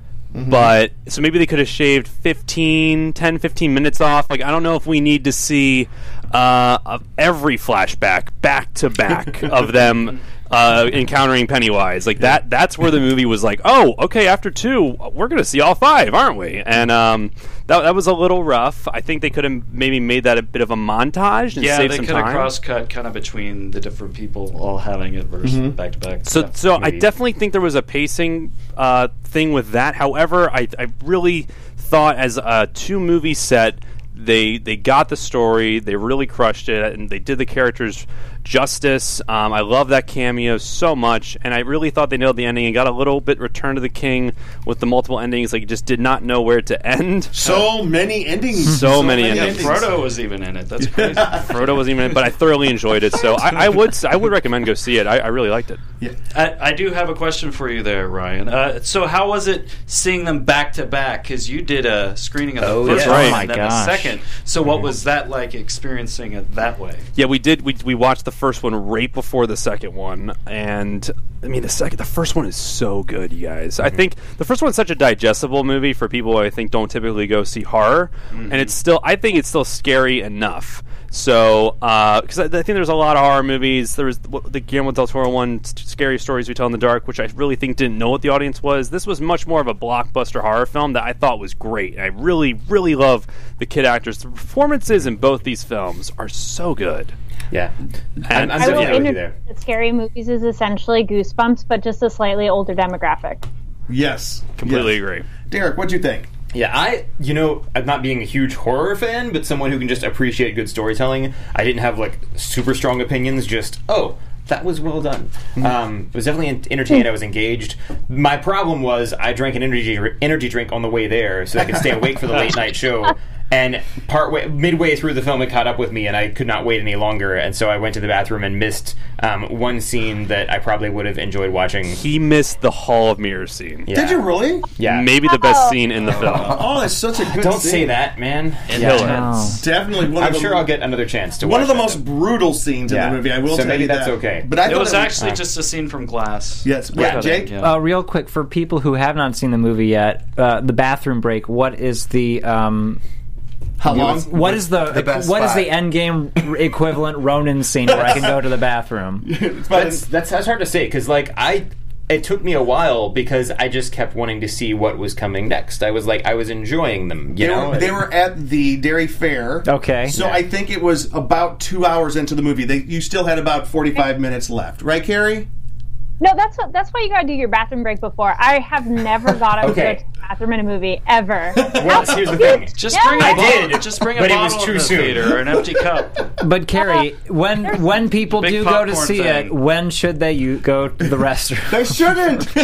Speaker 7: but so maybe they could have shaved fifteen, ten, fifteen minutes off. Like I don't know if we need to see uh, of every flashback back to back of them uh, encountering Pennywise. Like that. That's where the movie was like, oh, okay. After two, we're gonna see all five, aren't we? And um, that that was a little rough. I think they could have maybe made that a bit of a montage and
Speaker 6: Yeah,
Speaker 7: saved
Speaker 6: they
Speaker 7: some
Speaker 6: could have
Speaker 7: time.
Speaker 6: cross-cut kind of between the different people all having it versus back to back.
Speaker 7: So, so I
Speaker 3: maybe.
Speaker 7: definitely think there was a pacing uh, thing with that. However, I, I really thought as a two-movie set, they they got the story, they really crushed it, and they did the characters justice. Um, I love that cameo so much, and I really thought they nailed the ending and got a little bit Return to the King with the multiple endings. Like, you just did not know where to end.
Speaker 1: So many endings.
Speaker 7: So many
Speaker 6: And
Speaker 7: endings.
Speaker 6: Frodo was even in it. That's crazy.
Speaker 7: Frodo wasn't even in it, but I thoroughly enjoyed it. So I, I would I would recommend go see it. I, I really liked it.
Speaker 1: Yeah.
Speaker 6: I, I do have a question for you there, Ryan. Uh, so how was it seeing them back to back? Because you did a screening of the
Speaker 3: Oh,
Speaker 6: first
Speaker 3: yeah.
Speaker 6: one
Speaker 7: Oh, my
Speaker 6: and then
Speaker 5: gosh.
Speaker 6: the second. So what was that like experiencing it that way?
Speaker 7: Yeah, we did. We we watched the first one right before the second one, and I mean, the second, the first one is so good, you guys. Mm-hmm. I think the first one's such a digestible movie for people who I think don't typically go see horror, mm-hmm. and it's still, I think it's still scary enough. So, because uh, I, I think there's a lot of horror movies. There was the Guillermo del Toro one, Scary Stories We Tell in the Dark, which I really think didn't know what the audience was. This was much more of a blockbuster horror film that I thought was great. I really, really love the kid actors. The performances in both these films are so good.
Speaker 3: Yeah,
Speaker 7: and
Speaker 3: I'm
Speaker 8: I will
Speaker 3: definitely with you there.
Speaker 8: that scary movies is essentially Goosebumps, but just a slightly older demographic.
Speaker 1: Yes.
Speaker 7: Completely
Speaker 1: yes.
Speaker 7: agree.
Speaker 1: Derek, what'd you think?
Speaker 3: Yeah, I, you know, I'm not being a huge horror fan, but someone who can just appreciate good storytelling. I didn't have, like, super strong opinions, just, oh, that was well done. Mm-hmm. Um, it was definitely entertained. I was engaged. My problem was I drank an energy energy drink on the way there so I could stay awake for the late night show. And partway, midway through the film, it caught up with me, and I could not wait any longer. And so I went to the bathroom and missed um, one scene that I probably would have enjoyed watching.
Speaker 7: He missed the Hall of Mirrors scene.
Speaker 3: Yeah.
Speaker 1: Did you really?
Speaker 3: Yeah,
Speaker 7: maybe the best scene in the film.
Speaker 1: Oh, it's such a good
Speaker 3: Don't
Speaker 1: scene.
Speaker 3: say that, man.
Speaker 7: Yeah.
Speaker 5: Oh.
Speaker 1: Definitely one
Speaker 3: I'm
Speaker 1: of the,
Speaker 3: sure I'll get another chance to
Speaker 1: one
Speaker 3: watch
Speaker 1: of the
Speaker 3: that,
Speaker 1: most
Speaker 3: though.
Speaker 1: brutal scenes
Speaker 3: Yeah.
Speaker 1: in the movie. I will
Speaker 3: So
Speaker 1: tell
Speaker 3: maybe
Speaker 1: you
Speaker 3: that's
Speaker 1: that.
Speaker 3: okay.
Speaker 1: But I
Speaker 6: It
Speaker 1: thought
Speaker 6: was
Speaker 1: it
Speaker 6: actually
Speaker 3: uh,
Speaker 6: just a scene from Glass.
Speaker 1: yes. Wait,
Speaker 6: Yeah.
Speaker 1: Jake.
Speaker 6: Yeah.
Speaker 5: Uh, real quick, for people who have not seen the movie yet, uh, the bathroom break. What is the um,
Speaker 1: How long?
Speaker 5: what is the,
Speaker 4: The best
Speaker 5: what is
Speaker 4: spot.
Speaker 5: the end game equivalent Ronin scene where I can go to the bathroom?
Speaker 3: That's, that's that's hard to say because like I, it took me a while because I just kept wanting to see what was coming next. I was like I was enjoying them, you
Speaker 1: They
Speaker 3: know.
Speaker 1: were, they were at the Dairy Fair.
Speaker 5: Okay.
Speaker 1: So
Speaker 3: Yeah.
Speaker 1: I think it was about two hours into the movie. They, you still had about forty-five minutes left. Right, Carrie?
Speaker 8: No, that's what, that's why you gotta do your bathroom break before. I have never thought I would
Speaker 3: Okay.
Speaker 8: go to the bathroom in a movie ever.
Speaker 3: Well, here's the thing.
Speaker 6: Just
Speaker 8: Yeah.
Speaker 6: bring a
Speaker 8: I
Speaker 6: bottle.
Speaker 3: did,
Speaker 6: Just bring a
Speaker 3: but it
Speaker 6: bottle
Speaker 3: was too
Speaker 6: in the
Speaker 3: soon.
Speaker 6: theater or an empty cup.
Speaker 5: But Carrie, when when people
Speaker 6: Big
Speaker 5: do go to
Speaker 6: popcorn
Speaker 5: see
Speaker 6: thing.
Speaker 5: it, when should they you go to the restroom?
Speaker 1: They shouldn't.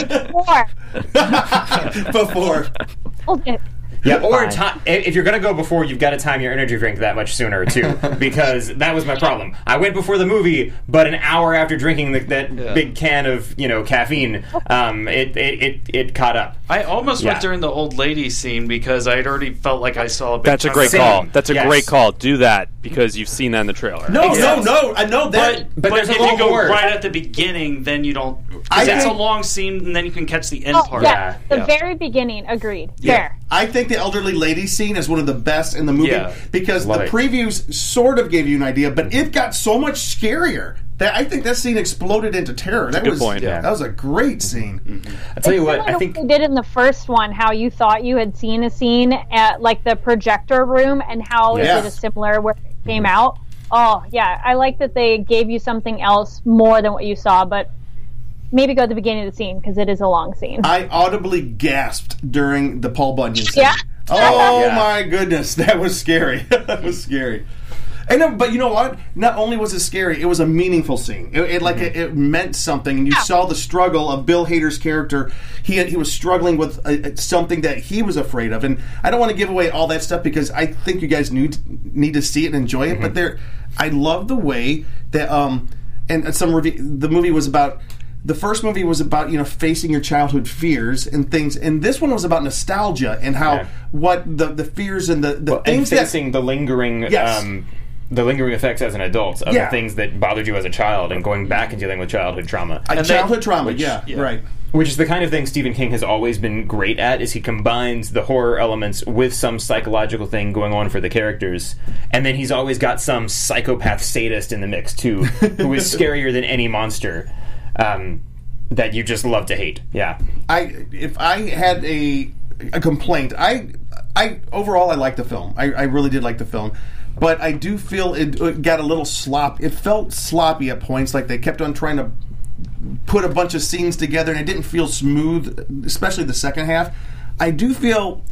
Speaker 8: Before.
Speaker 1: Before.
Speaker 8: Hold it.
Speaker 3: Yeah, or
Speaker 5: Fine.
Speaker 3: time. If you're gonna go before, you've got to time your energy drink that much sooner too, because that was my problem. I went before the movie, but an hour after drinking the, that
Speaker 6: Yeah.
Speaker 3: big can of you know caffeine, um, it, it it it caught up.
Speaker 6: I almost
Speaker 3: Yeah.
Speaker 6: went during the old lady scene because I had already felt like I saw a big
Speaker 7: That's a
Speaker 6: chunk
Speaker 7: great
Speaker 6: of
Speaker 3: Same.
Speaker 7: call. That's a
Speaker 3: Yes.
Speaker 7: great call. Do that because you've seen that in the trailer.
Speaker 1: No,
Speaker 3: Exactly.
Speaker 1: no, no. I know that.
Speaker 6: But,
Speaker 3: But
Speaker 6: but,
Speaker 3: there's a
Speaker 6: if
Speaker 3: little
Speaker 6: you go
Speaker 3: more.
Speaker 6: right at the beginning, then you don't.
Speaker 1: I
Speaker 6: Because it's a
Speaker 1: think-
Speaker 6: long scene, and then you can catch the end
Speaker 8: Oh,
Speaker 6: part.
Speaker 8: yeah, the
Speaker 6: Yeah.
Speaker 8: very beginning. Agreed.
Speaker 1: Yeah.
Speaker 8: Fair.
Speaker 1: I think the elderly lady scene is one of the best in the movie
Speaker 6: Yeah.
Speaker 1: because
Speaker 3: Love
Speaker 1: the
Speaker 3: it.
Speaker 1: previews sort of gave you an idea, but it got so much scarier that I think that scene exploded into terror. That
Speaker 7: good
Speaker 1: was
Speaker 7: point.
Speaker 1: that was a great scene.
Speaker 3: I'll tell you what.
Speaker 8: Similar
Speaker 3: I
Speaker 8: to
Speaker 3: think
Speaker 8: what they did in the first one, how you thought you had seen a scene at like the projector room, and how
Speaker 1: Yes.
Speaker 8: is it a similar where it came out? Oh yeah, I like that they gave you something else more than what you saw, but maybe go at the beginning of the scene because it is a long scene.
Speaker 1: I audibly gasped during the Paul Bunyan scene.
Speaker 8: Yeah.
Speaker 1: Oh
Speaker 3: Yeah.
Speaker 1: my goodness, that was scary. That was scary. And uh, but you know what? Not only was it scary, it was a meaningful scene. It, it like it, it meant something, and you saw the struggle of Bill Hader's character. He had, he was struggling with uh, something that he was afraid of, and I don't want to give away all that stuff because I think you guys need need to see it and enjoy it. But there, I love the way that um and some review. The movie was about. The first movie was about, you know, facing your childhood fears and things, and this one was about nostalgia and how
Speaker 3: Yeah.
Speaker 1: what the the fears and the, the
Speaker 3: well, and
Speaker 1: things that
Speaker 3: facing the lingering.
Speaker 1: Yes.
Speaker 3: Um, the lingering effects as an adult of
Speaker 1: Yeah.
Speaker 3: the things that bothered you as a child and going back and dealing with childhood trauma.
Speaker 1: uh,
Speaker 6: And they-
Speaker 1: childhood trauma.
Speaker 3: which-
Speaker 1: yeah,
Speaker 6: yeah.
Speaker 1: right.
Speaker 3: Which is the kind of thing Stephen King has always been great at, is he combines the horror elements with some psychological thing going on for the characters. And then he's always got some psychopath sadist in the mix, too, who is scarier than any monster um, that you just love to hate. Yeah.
Speaker 1: I if I had a a complaint, I I overall I liked the film. I, I really did like the film. But I do feel it, it got a little slop. It felt sloppy at points, like they kept on trying to put a bunch of scenes together, and it didn't feel smooth, especially the second half. I do feel,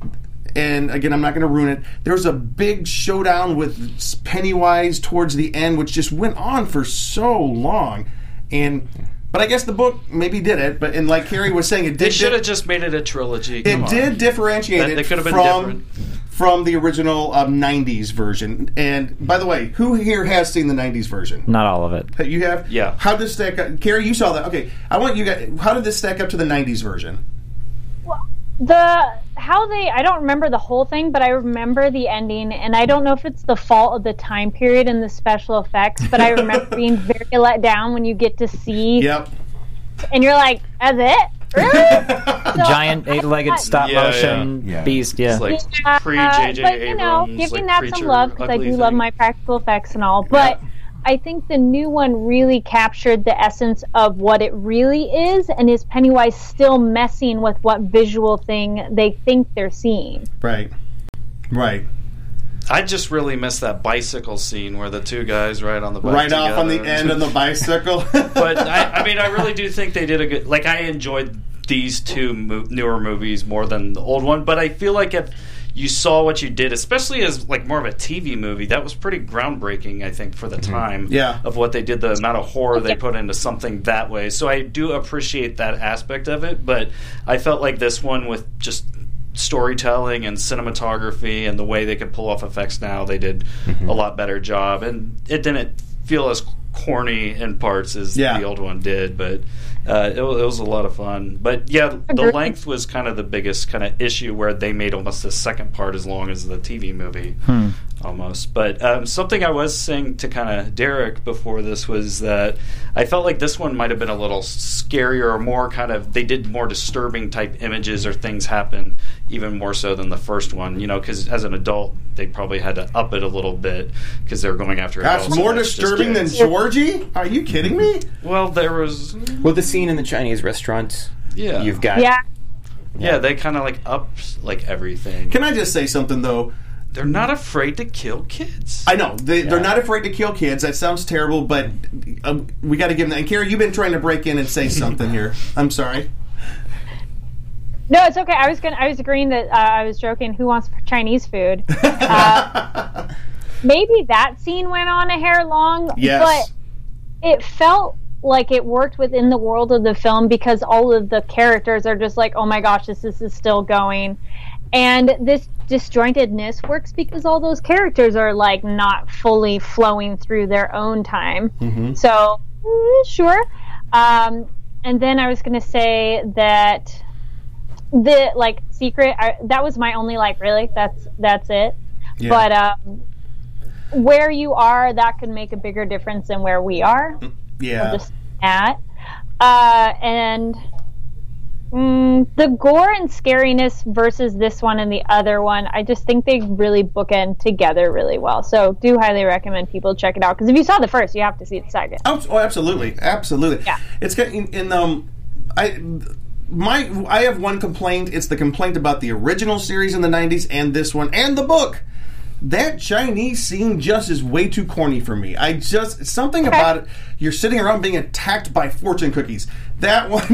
Speaker 1: and again, I'm not going to ruin it, there was a big showdown with Pennywise towards the end, which just went on for so long. And but I guess the book maybe did it, but and like Carrie was saying, it did
Speaker 6: They should have
Speaker 1: di-
Speaker 6: just made it a trilogy.
Speaker 1: it
Speaker 6: Come on.
Speaker 1: did differentiate
Speaker 6: That-
Speaker 1: it
Speaker 6: they could have been
Speaker 1: from
Speaker 6: different.
Speaker 1: from the original um, nineties version. And by the way, who here has seen the nineties version?
Speaker 5: Not all of it.
Speaker 1: You have?
Speaker 6: Yeah.
Speaker 1: How did this stack up? Carrie, you saw that. Okay. I want you guys, how did this stack up to the nineties version?
Speaker 8: The how they I don't remember the whole thing, but I remember the ending, and I don't know if it's the fault of the time period and the special effects, but I remember being very let down when you get to see
Speaker 1: Yep.
Speaker 8: and you're like, that's it? Really? So,
Speaker 5: Giant eight-legged stop
Speaker 6: Yeah,
Speaker 5: motion
Speaker 4: yeah. Yeah.
Speaker 5: beast. Yeah.
Speaker 6: It's like
Speaker 8: Yeah,
Speaker 6: pre J J
Speaker 8: but you know,
Speaker 6: Abrams,
Speaker 8: giving
Speaker 6: like,
Speaker 8: that some
Speaker 6: creature,
Speaker 8: love because I
Speaker 6: ugly
Speaker 8: do love
Speaker 6: thing.
Speaker 8: my practical effects and all. But I think the new one really captured the essence of what it really is, and is Pennywise still messing with what visual thing they think they're seeing?
Speaker 1: Right. Right.
Speaker 6: I just really miss that bicycle scene where the two guys ride on the bike
Speaker 1: Right off on the
Speaker 6: together.
Speaker 1: end of the bicycle.
Speaker 6: But I, I mean, I really do think they did a good. Like, I enjoyed these two mo- newer movies more than the old one. But I feel like if you saw what you did, especially as like more of a T V movie, that was pretty groundbreaking. I think for the time,
Speaker 1: Yeah.
Speaker 6: of what they did, the amount of horror they put into something that way. So I do appreciate that aspect of it. But I felt like this one with just storytelling and cinematography and the way they could pull off effects now, they did a lot better job, and it didn't feel as corny in parts as
Speaker 1: Yeah.
Speaker 6: the old one did, but uh, it, was, it was a lot of fun. But yeah, the
Speaker 8: Agreed.
Speaker 6: length was kind of the biggest kind of issue, where they made almost the second part as long as the T V movie.
Speaker 5: Hmm.
Speaker 6: Almost. But um, something I was saying to kind of Derek before this was that I felt like this one might have been a little scarier, or more kind of, they did more disturbing type images or things happen even more so than the first one, you know, because as an adult they probably had to up it a little bit because they're going after
Speaker 1: That's
Speaker 6: adults.
Speaker 1: more
Speaker 6: and it's just
Speaker 1: disturbing than
Speaker 6: kids.
Speaker 1: Georgie? Are you kidding me?
Speaker 6: Well, there was
Speaker 3: Well, the scene in the Chinese restaurant.
Speaker 6: yeah
Speaker 3: You've got.
Speaker 8: Yeah.
Speaker 6: yeah they kind of like upped like everything.
Speaker 1: Can I just say something, though?
Speaker 6: They're not afraid to kill kids.
Speaker 1: I know. They, They're not afraid to kill kids. That sounds terrible, but uh, we got to give them... And Carrie, you've been trying to break in and say something here. I'm sorry.
Speaker 8: No, it's okay. I was gonna. I was agreeing that uh, I was joking. Who wants Chinese food? Uh, maybe that scene went on a hair long,
Speaker 1: Yes.
Speaker 8: but it felt like it worked within the world of the film because all of the characters are just like, oh my gosh, this, this is still going. And this disjointedness works because all those characters are like not fully flowing through their own time.
Speaker 1: Mm-hmm.
Speaker 8: So, mm, sure. Um, and then I was going to say that the like secret, I, that was my only like, really, that's that's it.
Speaker 1: Yeah.
Speaker 8: But um, where you are, that could make a bigger difference than where we are.
Speaker 1: Yeah.
Speaker 8: Just at. Uh, and mm, the gore and scariness versus this one and the other one, I just think they really bookend together really well. So do highly recommend people check it out, because if you saw the first, you have to see the second.
Speaker 1: Oh, oh, absolutely, absolutely.
Speaker 8: Yeah.
Speaker 1: It's got in, in um, I my I have one complaint. It's the complaint about the original series in the nineties and this one and the book. That Chinese scene just is way too corny for me. I just something
Speaker 8: Okay.
Speaker 1: about it. You're sitting around being attacked by fortune cookies. That one.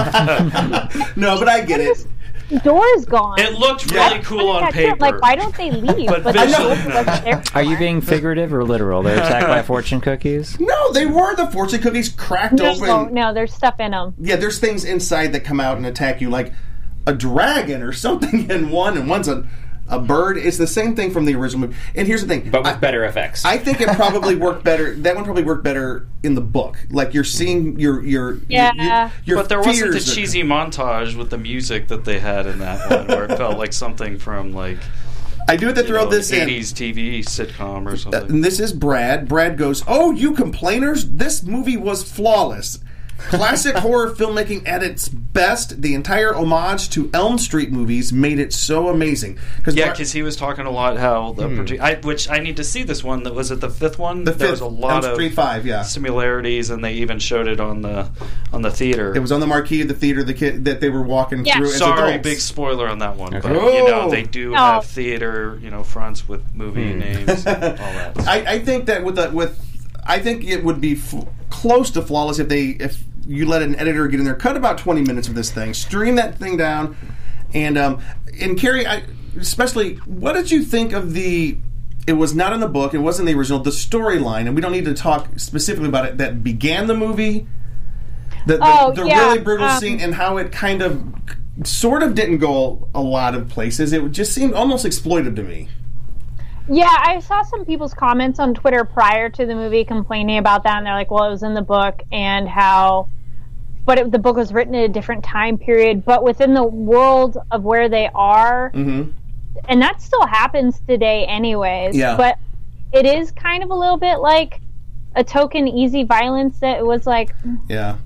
Speaker 1: No, but I get it.
Speaker 8: Door's gone.
Speaker 6: It looked
Speaker 1: Yeah.
Speaker 6: really cool on
Speaker 8: That's it.
Speaker 6: paper.
Speaker 8: Like, why don't they leave?
Speaker 6: But
Speaker 8: the
Speaker 6: visually,
Speaker 8: door
Speaker 6: no.
Speaker 8: was there.
Speaker 5: Are you being figurative or literal? They're attacked by fortune cookies?
Speaker 1: No, they were the fortune cookies cracked
Speaker 8: No,
Speaker 1: open.
Speaker 8: no, there's stuff in them.
Speaker 1: Yeah, there's things inside that come out and attack you, like a dragon or something in one, and one's a, a bird. It's the same thing from the original movie. And here's the thing.
Speaker 3: But with
Speaker 1: I,
Speaker 3: better effects.
Speaker 1: I think it probably worked better. That one probably worked better in the book. Like you're seeing your your
Speaker 8: Yeah.
Speaker 1: your, your
Speaker 6: But there wasn't the
Speaker 1: fears are-
Speaker 6: cheesy montage with the music that they had in that one, where it felt like something from like
Speaker 1: I do have to
Speaker 6: you
Speaker 1: throw
Speaker 6: know,
Speaker 1: this
Speaker 6: an
Speaker 1: in.
Speaker 6: eighties T V sitcom or
Speaker 1: Uh,
Speaker 6: something.
Speaker 1: and this is Brad. Brad goes, "Oh, you complainers! This movie was flawless. Classic horror filmmaking at its best. The entire homage to Elm Street movies made it so amazing." Because
Speaker 6: Yeah, because he was talking a lot how the partic- I, which I need to see this one. That was it the fifth one.
Speaker 1: the
Speaker 6: there
Speaker 1: fifth
Speaker 6: was a lot
Speaker 1: Elm
Speaker 6: of
Speaker 1: Street Five, yeah.
Speaker 6: similarities, and they even showed it on the on the theater.
Speaker 1: It was on the marquee of the theater the kid that they were walking
Speaker 8: Yeah.
Speaker 1: through as
Speaker 6: Sorry,
Speaker 1: adults.
Speaker 6: big spoiler on that one.
Speaker 3: Okay.
Speaker 6: But you know
Speaker 1: Oh.
Speaker 6: they do
Speaker 8: No.
Speaker 6: have theater, you know, fronts with movie names and all that.
Speaker 1: I, I think that with the, with I think it would be f- close to flawless if they if you let an editor get in there, cut about twenty minutes of this thing, stream that thing down, and um and Carrie, I, especially, what did you think of the? It was not in the book. It wasn't the original. The storyline, and we don't need to talk specifically about it. That began the movie. The, the,
Speaker 8: Oh,
Speaker 1: the
Speaker 8: yeah,
Speaker 1: really brutal
Speaker 8: um,
Speaker 1: scene and how it kind of sort of didn't go a lot of places. It just seemed almost exploitive to me.
Speaker 8: Yeah, I saw some people's comments on Twitter prior to the movie complaining about that, and they're like, well, it was in the book, and how, but it, the book was written at a different time period, but within the world of where they are,
Speaker 1: Mm-hmm.
Speaker 8: and that still happens today anyways,
Speaker 1: Yeah.
Speaker 8: but it is kind of a little bit like a token easy violence that it was like,
Speaker 1: Yeah.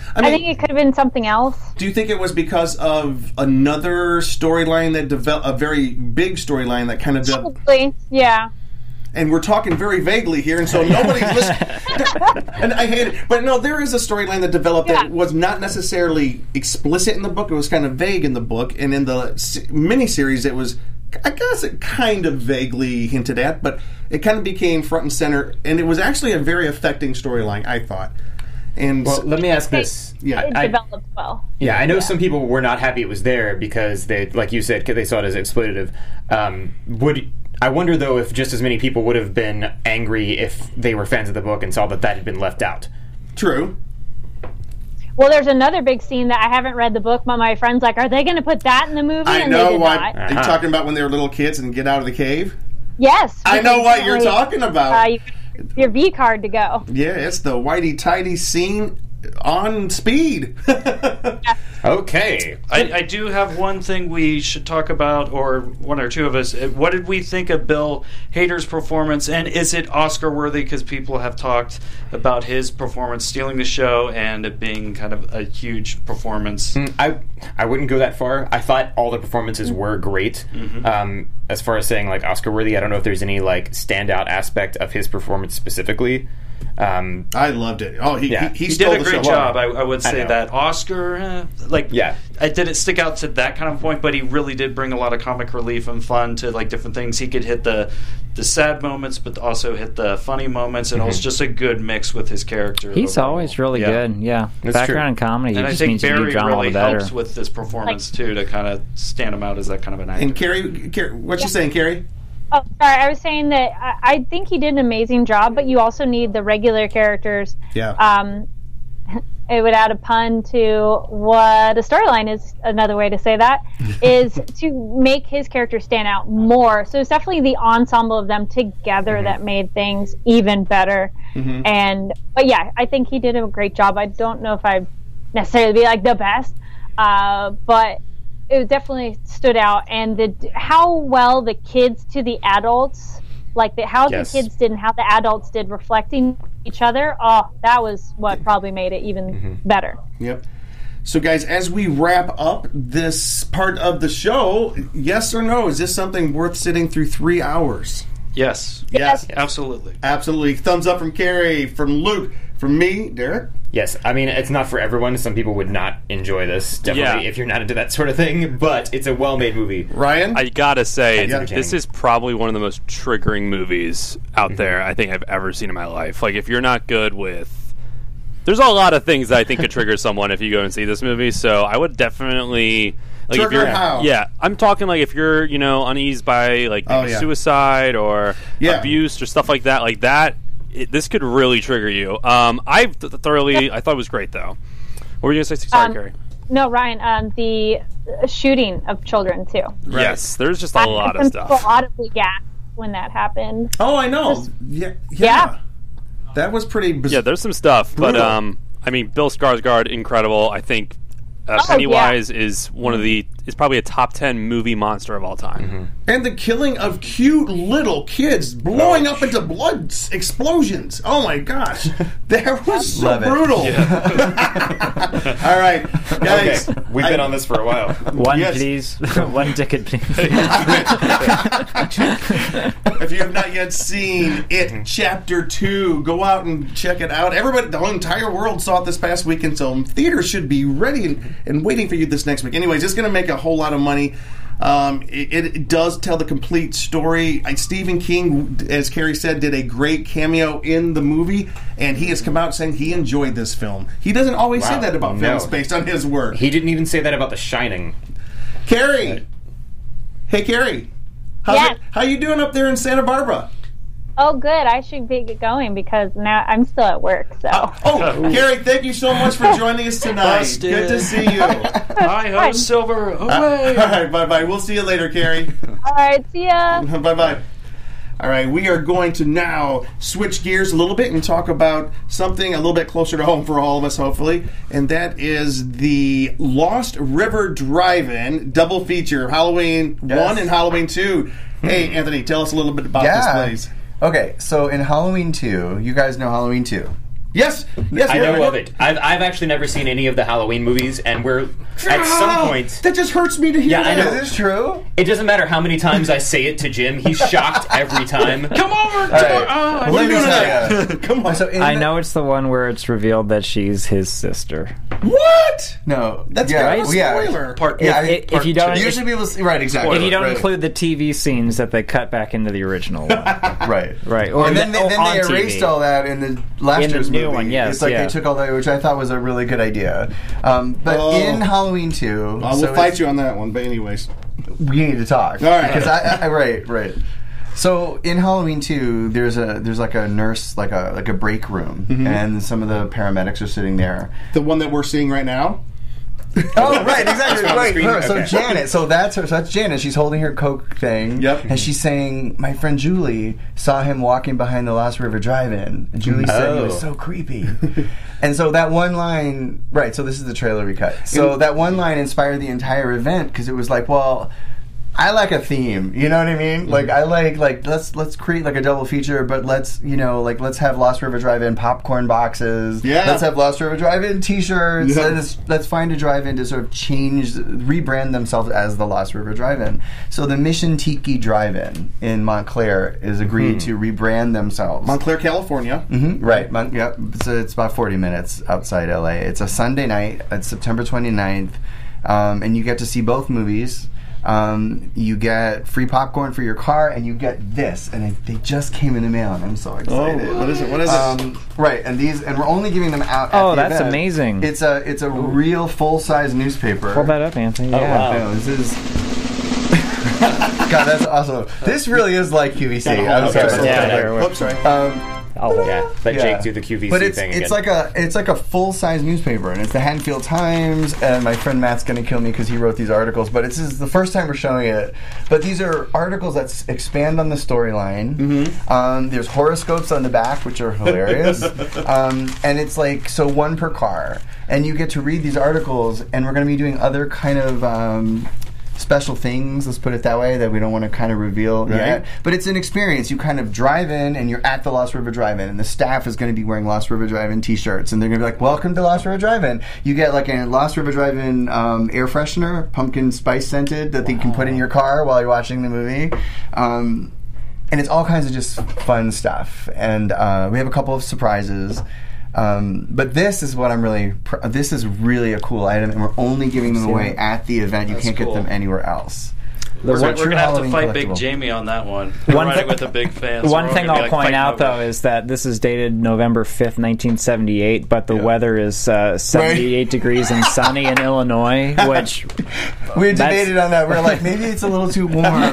Speaker 1: I, mean,
Speaker 8: I think it could have been something else.
Speaker 1: do you think it was because of another storyline that developed, a very big storyline that kind of developed?
Speaker 8: Probably, yeah.
Speaker 1: And we're talking very vaguely here, and so nobody's listening. And I hate it. But no, there is a storyline that developed
Speaker 8: Yeah.
Speaker 1: that was not necessarily explicit in the book. It was kind of vague in the book. And in the s- miniseries, it was, I guess, it kind of vaguely hinted at, but it kind of became front and center. And it was actually a very affecting storyline, I thought. And
Speaker 3: Well, let me ask this.
Speaker 1: Yeah,
Speaker 8: It
Speaker 3: I-
Speaker 8: developed well.
Speaker 3: Yeah, I know some people were not happy it was there because they, like you said, they saw it as exploitative. Um, would I wonder though if just as many people would have been angry if they were fans of the book and saw that that had been left out?
Speaker 1: true.
Speaker 8: Well, there's another big scene that I haven't read the book, but my friend's like, "Are they going to put that in the movie?"
Speaker 1: I
Speaker 8: and they
Speaker 1: know
Speaker 8: did
Speaker 1: what.
Speaker 8: not.
Speaker 1: Are you talking about when they were little kids and get out of the cave?
Speaker 8: Yes,
Speaker 1: I know what you're
Speaker 8: because,
Speaker 1: talking about.
Speaker 8: Uh, you, your V card to go.
Speaker 1: Yeah, it's the whitey-tighty scene on speed.
Speaker 3: Okay.
Speaker 6: I, I do have one thing we should talk about, or one or two of us. Uh, What did we think of Bill Hader's performance, and is it Oscar worthy? Because people have talked about his performance stealing the show and it being kind of a huge performance.
Speaker 3: Mm, I I wouldn't go that far. I thought all the performances were great. Um, as far as saying like Oscar worthy, I don't know if there's any like standout aspect of his performance specifically. Um,
Speaker 1: I loved it. Oh, he
Speaker 3: Yeah.
Speaker 1: he, he,
Speaker 6: He
Speaker 1: stole
Speaker 6: did a
Speaker 1: the
Speaker 6: great
Speaker 1: show.
Speaker 6: job. I, I would
Speaker 3: I
Speaker 6: say
Speaker 3: know.
Speaker 6: that Oscar, eh, like,
Speaker 3: Yeah.
Speaker 6: I didn't stick out to that kind of point, but he really did bring a lot of comic relief and fun to like different things. He could hit the the sad moments, but also hit the funny moments, and it was just a good mix with his character.
Speaker 5: He's
Speaker 6: overall.
Speaker 5: always really
Speaker 6: Yeah.
Speaker 5: good. Yeah,
Speaker 3: That's
Speaker 5: background
Speaker 3: true.
Speaker 5: in comedy.
Speaker 6: And
Speaker 5: it
Speaker 6: I
Speaker 5: just
Speaker 6: think
Speaker 5: means you do
Speaker 6: Barry
Speaker 5: drama all
Speaker 6: really
Speaker 5: the better.
Speaker 6: helps with this performance too to kind of stand him out as that kind of an actor.
Speaker 1: And Carrie, Carrie what you saying, Carrie?
Speaker 8: Oh, sorry. I was saying that I, I think he did an amazing job, but you also need the regular characters.
Speaker 1: Yeah.
Speaker 8: Um, it would add a pun to what a storyline is. Another way to say that is to make his character stand out more. So it's definitely the ensemble of them together
Speaker 1: Mm-hmm.
Speaker 8: that made things even better. And but yeah, I think he did a great job. I don't know if I'd necessarily be like the best, uh, but it definitely stood out. And the how well the kids to the adults, like the, how
Speaker 3: Yes.
Speaker 8: the kids did and how the adults did reflecting each other, oh, that was what probably made it even
Speaker 3: Mm-hmm.
Speaker 8: better.
Speaker 1: Yep. So, guys, as we wrap up this part of the show, yes or no, is this something worth sitting through three hours?
Speaker 6: Yes,
Speaker 1: Yes.
Speaker 6: absolutely.
Speaker 1: Absolutely. Thumbs up from Carrie, from Luke, from me, Derek.
Speaker 3: Yes, I mean, it's not for everyone. Some people would not enjoy this, definitely,
Speaker 7: Yeah.
Speaker 3: if you're not into that sort of thing, but it's a well-made movie.
Speaker 1: Ryan?
Speaker 7: I gotta say,
Speaker 1: Yeah.
Speaker 7: this is probably one of the most triggering movies out there I think I've ever seen in my life. Like, if you're not good with... There's a lot of things that I think could trigger someone if you go and see this movie, so I would definitely... Like if
Speaker 1: Trigger
Speaker 7: you're,
Speaker 1: how?
Speaker 7: Yeah, I'm talking like if you're, you know, uneased by like
Speaker 1: Oh,
Speaker 7: maybe
Speaker 1: yeah.
Speaker 7: suicide or
Speaker 1: Yeah.
Speaker 7: abuse or stuff like that, like that, it, this could really trigger you. Um, I th- thoroughly, I thought it was great though. What were you gonna say? Sorry,
Speaker 8: Um,
Speaker 7: Carrie.
Speaker 8: No, Ryan, um, the uh, shooting of children too.
Speaker 7: Yes, there's just a
Speaker 8: I-
Speaker 7: lot of
Speaker 8: some
Speaker 7: stuff.
Speaker 8: people audibly gasped when that happened.
Speaker 1: Oh, I know. Yeah, yeah.
Speaker 8: Yeah.
Speaker 1: That was pretty biz-
Speaker 7: Yeah, there's some stuff, but
Speaker 1: Brutal.
Speaker 7: um, I mean, Bill Skarsgård, incredible. I think uh,
Speaker 8: Oh,
Speaker 7: Pennywise is one of the is probably a top ten movie monster of all time.
Speaker 1: And the killing of cute little kids blowing up into blood s- explosions. Oh my gosh. That was so
Speaker 4: Love it.
Speaker 1: brutal. All right, guys.
Speaker 3: Okay, we've
Speaker 1: I-
Speaker 3: been on this for a while.
Speaker 5: One,
Speaker 1: Yes.
Speaker 5: please. One ticket, please.
Speaker 1: If you have not yet seen it, Chapter Two, go out and check it out. Everybody, the whole entire world saw it this past weekend, so theaters should be ready and, and waiting for you this next week. Anyways, it's going to make a whole lot of money. Um, it, it does tell the complete story. I, Stephen King, as Carrie said, did a great cameo in the movie, and he has come out saying he enjoyed this film. He doesn't always say
Speaker 3: Wow.
Speaker 1: that about
Speaker 3: No.
Speaker 1: films based on his work.
Speaker 3: He didn't even say that about The Shining.
Speaker 1: Carrie, hey Carrie, how's
Speaker 8: Yes.
Speaker 1: it, how you doing up there in Santa Barbara?
Speaker 8: Oh, good. I should be going because now I'm still at work. So
Speaker 1: Oh, Carrie, thank you so much for joining us tonight.
Speaker 6: Busted.
Speaker 1: Good to see you. All
Speaker 6: Hi ho, Silver, away!
Speaker 1: right, bye bye. We'll see you later, Carrie.
Speaker 8: all right, see ya.
Speaker 1: Bye bye. All right, we are going to now switch gears a little bit and talk about something a little bit closer to home for all of us, hopefully, and that is the Lost River Drive-In double feature, Halloween
Speaker 4: Yes.
Speaker 1: one and Halloween two. Hey, Anthony, tell us a little bit about
Speaker 4: Yeah.
Speaker 1: this, please.
Speaker 4: Okay, so in Halloween two, you guys know Halloween two.
Speaker 1: Yes, yes,
Speaker 3: I
Speaker 1: we're-
Speaker 3: know
Speaker 1: we're-
Speaker 3: of it. I've, I've actually never seen any of the Halloween movies, and we're at some point.
Speaker 1: That just hurts me to hear.
Speaker 3: Yeah, I
Speaker 1: that.
Speaker 3: know.
Speaker 4: Is this true?
Speaker 3: It doesn't matter how many times I say it to Jim; he's shocked every time.
Speaker 6: Come over.
Speaker 4: All right.
Speaker 6: Oh, I
Speaker 4: Well, let
Speaker 6: knew
Speaker 4: me
Speaker 6: that.
Speaker 4: tell you.
Speaker 1: Come on.
Speaker 4: So in
Speaker 5: I
Speaker 4: the-
Speaker 5: know it's the one where it's revealed that she's his sister.
Speaker 1: What?
Speaker 4: No,
Speaker 1: That's
Speaker 4: yeah,
Speaker 1: kind of a
Speaker 4: yeah.
Speaker 1: spoiler.
Speaker 6: Part
Speaker 4: Yeah,
Speaker 5: If-
Speaker 4: I-
Speaker 5: if
Speaker 6: part
Speaker 5: you don't-
Speaker 6: two.
Speaker 4: Usually people say, right, exactly.
Speaker 5: If you don't
Speaker 4: right.
Speaker 5: include the T V scenes that they cut back into the original one.
Speaker 4: right,
Speaker 5: Right. Or
Speaker 4: and then
Speaker 5: the-
Speaker 4: they,
Speaker 5: or
Speaker 4: then
Speaker 5: on
Speaker 4: they
Speaker 5: T V.
Speaker 4: erased all that in the last
Speaker 5: In the
Speaker 4: year's
Speaker 5: new
Speaker 4: movie.
Speaker 5: one, yes,
Speaker 4: it's like
Speaker 5: yeah.
Speaker 4: they took all that, which I thought was a really good idea. Um, but
Speaker 1: Oh.
Speaker 4: in Halloween two,
Speaker 1: I will
Speaker 4: so
Speaker 1: fight
Speaker 4: it's-
Speaker 1: you on that one. But anyways,
Speaker 4: we need to talk.
Speaker 1: All right.
Speaker 4: Because I, I right, right. So in Halloween two, there's a there's like a nurse, like a like a break room,
Speaker 1: Mm-hmm.
Speaker 4: and some of the paramedics are sitting there.
Speaker 1: the one that we're seeing right now.
Speaker 4: Oh, right, exactly.
Speaker 3: on the
Speaker 4: Right.
Speaker 3: screen?
Speaker 4: Her. So
Speaker 3: Okay.
Speaker 4: Janet, so that's her. So that's Janet. She's holding her Coke thing.
Speaker 1: Yep.
Speaker 4: And she's saying, "My friend Julie saw him walking behind the Lost River Drive-In." And Julie said he was
Speaker 3: Oh.
Speaker 4: so creepy. And so that one line, right? So this is the trailer we cut. So that one line inspired the entire event because it was like, well, I like a theme. You know what I mean?
Speaker 1: Mm-hmm.
Speaker 4: Like I like like let's let's create like a double feature, but let's you know like let's have Lost River Drive-In popcorn boxes.
Speaker 1: Yeah.
Speaker 4: Let's have Lost River Drive-In T-shirts.
Speaker 1: Yeah.
Speaker 4: Let's let's find a drive-in to sort of change, rebrand themselves as the Lost River Drive-In. So the Mission Tiki Drive-In in Montclair is agreed to rebrand themselves.
Speaker 1: Montclair, California.
Speaker 4: Mhm, right. Mon- yep. It's, it's about forty minutes outside L A. It's a Sunday night. It's September twenty-ninth. Um, and you get to see both movies. Um, you get free popcorn for your car, and you get this. And it, they just came in the mail, and I'm so excited.
Speaker 1: Oh, what is it? What is it?
Speaker 4: Um, right, and these, and we're only giving them out. At
Speaker 5: Oh,
Speaker 4: the
Speaker 5: that's
Speaker 4: event.
Speaker 5: amazing.
Speaker 4: It's a it's a real full size newspaper.
Speaker 5: Pull that up, Anthony.
Speaker 3: Oh,
Speaker 5: Yeah.
Speaker 3: wow.
Speaker 4: No, this is. God, that's awesome. This really is like Q V C.
Speaker 1: Gotta hold
Speaker 4: I'm
Speaker 1: it.
Speaker 4: sorry.
Speaker 1: Okay,
Speaker 5: Yeah,
Speaker 1: okay.
Speaker 5: here, we're-
Speaker 1: Oops, sorry.
Speaker 4: Um,
Speaker 5: Oh,
Speaker 3: Yeah, let
Speaker 4: Yeah.
Speaker 3: Jake do the Q V C
Speaker 4: but it's
Speaker 3: thing
Speaker 4: it's
Speaker 3: again.
Speaker 4: like a it's like a full size newspaper, and it's the Haddonfield Times. And my friend Matt's going to kill me because he wrote these articles. But it's this is the first time we're showing it. But these are articles that s- expand on the storyline.
Speaker 1: Mm-hmm.
Speaker 4: Um, there's horoscopes on the back, which are hilarious. um, and it's like so one per car, and you get to read these articles. And we're going to be doing other kind of. Um, special things, let's put it that way, that we don't want to kind of reveal
Speaker 1: Right.
Speaker 4: yet. But it's an experience. You kind of drive in and you're at the Lost River Drive-In, and the staff is going to be wearing Lost River Drive-In t-shirts, and they're going to be like, welcome to Lost River Drive-In. You get like a Lost River Drive-In um, air freshener, pumpkin spice scented, that they can put in your car while you're watching the movie. Um, and it's all kinds of just fun stuff. And uh, we have a couple of surprises. Um, but this is what I'm really. Pr- this is really a cool item, and we're only giving them away at the event. You
Speaker 6: That's
Speaker 4: can't
Speaker 6: cool.
Speaker 4: get them anywhere else.
Speaker 6: We're,
Speaker 4: So
Speaker 6: we're
Speaker 4: true
Speaker 6: gonna have to
Speaker 4: Halloween
Speaker 6: fight Big
Speaker 4: collectible.
Speaker 6: Jamie on that one. We're
Speaker 5: One
Speaker 6: riding
Speaker 5: thi-
Speaker 6: with the big fans.
Speaker 5: One
Speaker 6: We're
Speaker 5: thing
Speaker 6: gonna be,
Speaker 5: I'll
Speaker 6: like,
Speaker 5: point
Speaker 6: fighting
Speaker 5: out,
Speaker 6: over
Speaker 5: though,
Speaker 6: it.
Speaker 5: is that this is dated November fifth, nineteen seventy-eight, but the
Speaker 4: Yeah.
Speaker 5: weather is uh, seventy-eight degrees and sunny in Illinois, which
Speaker 4: We
Speaker 5: That's-
Speaker 4: debated on that. We're like, maybe it's a little too warm.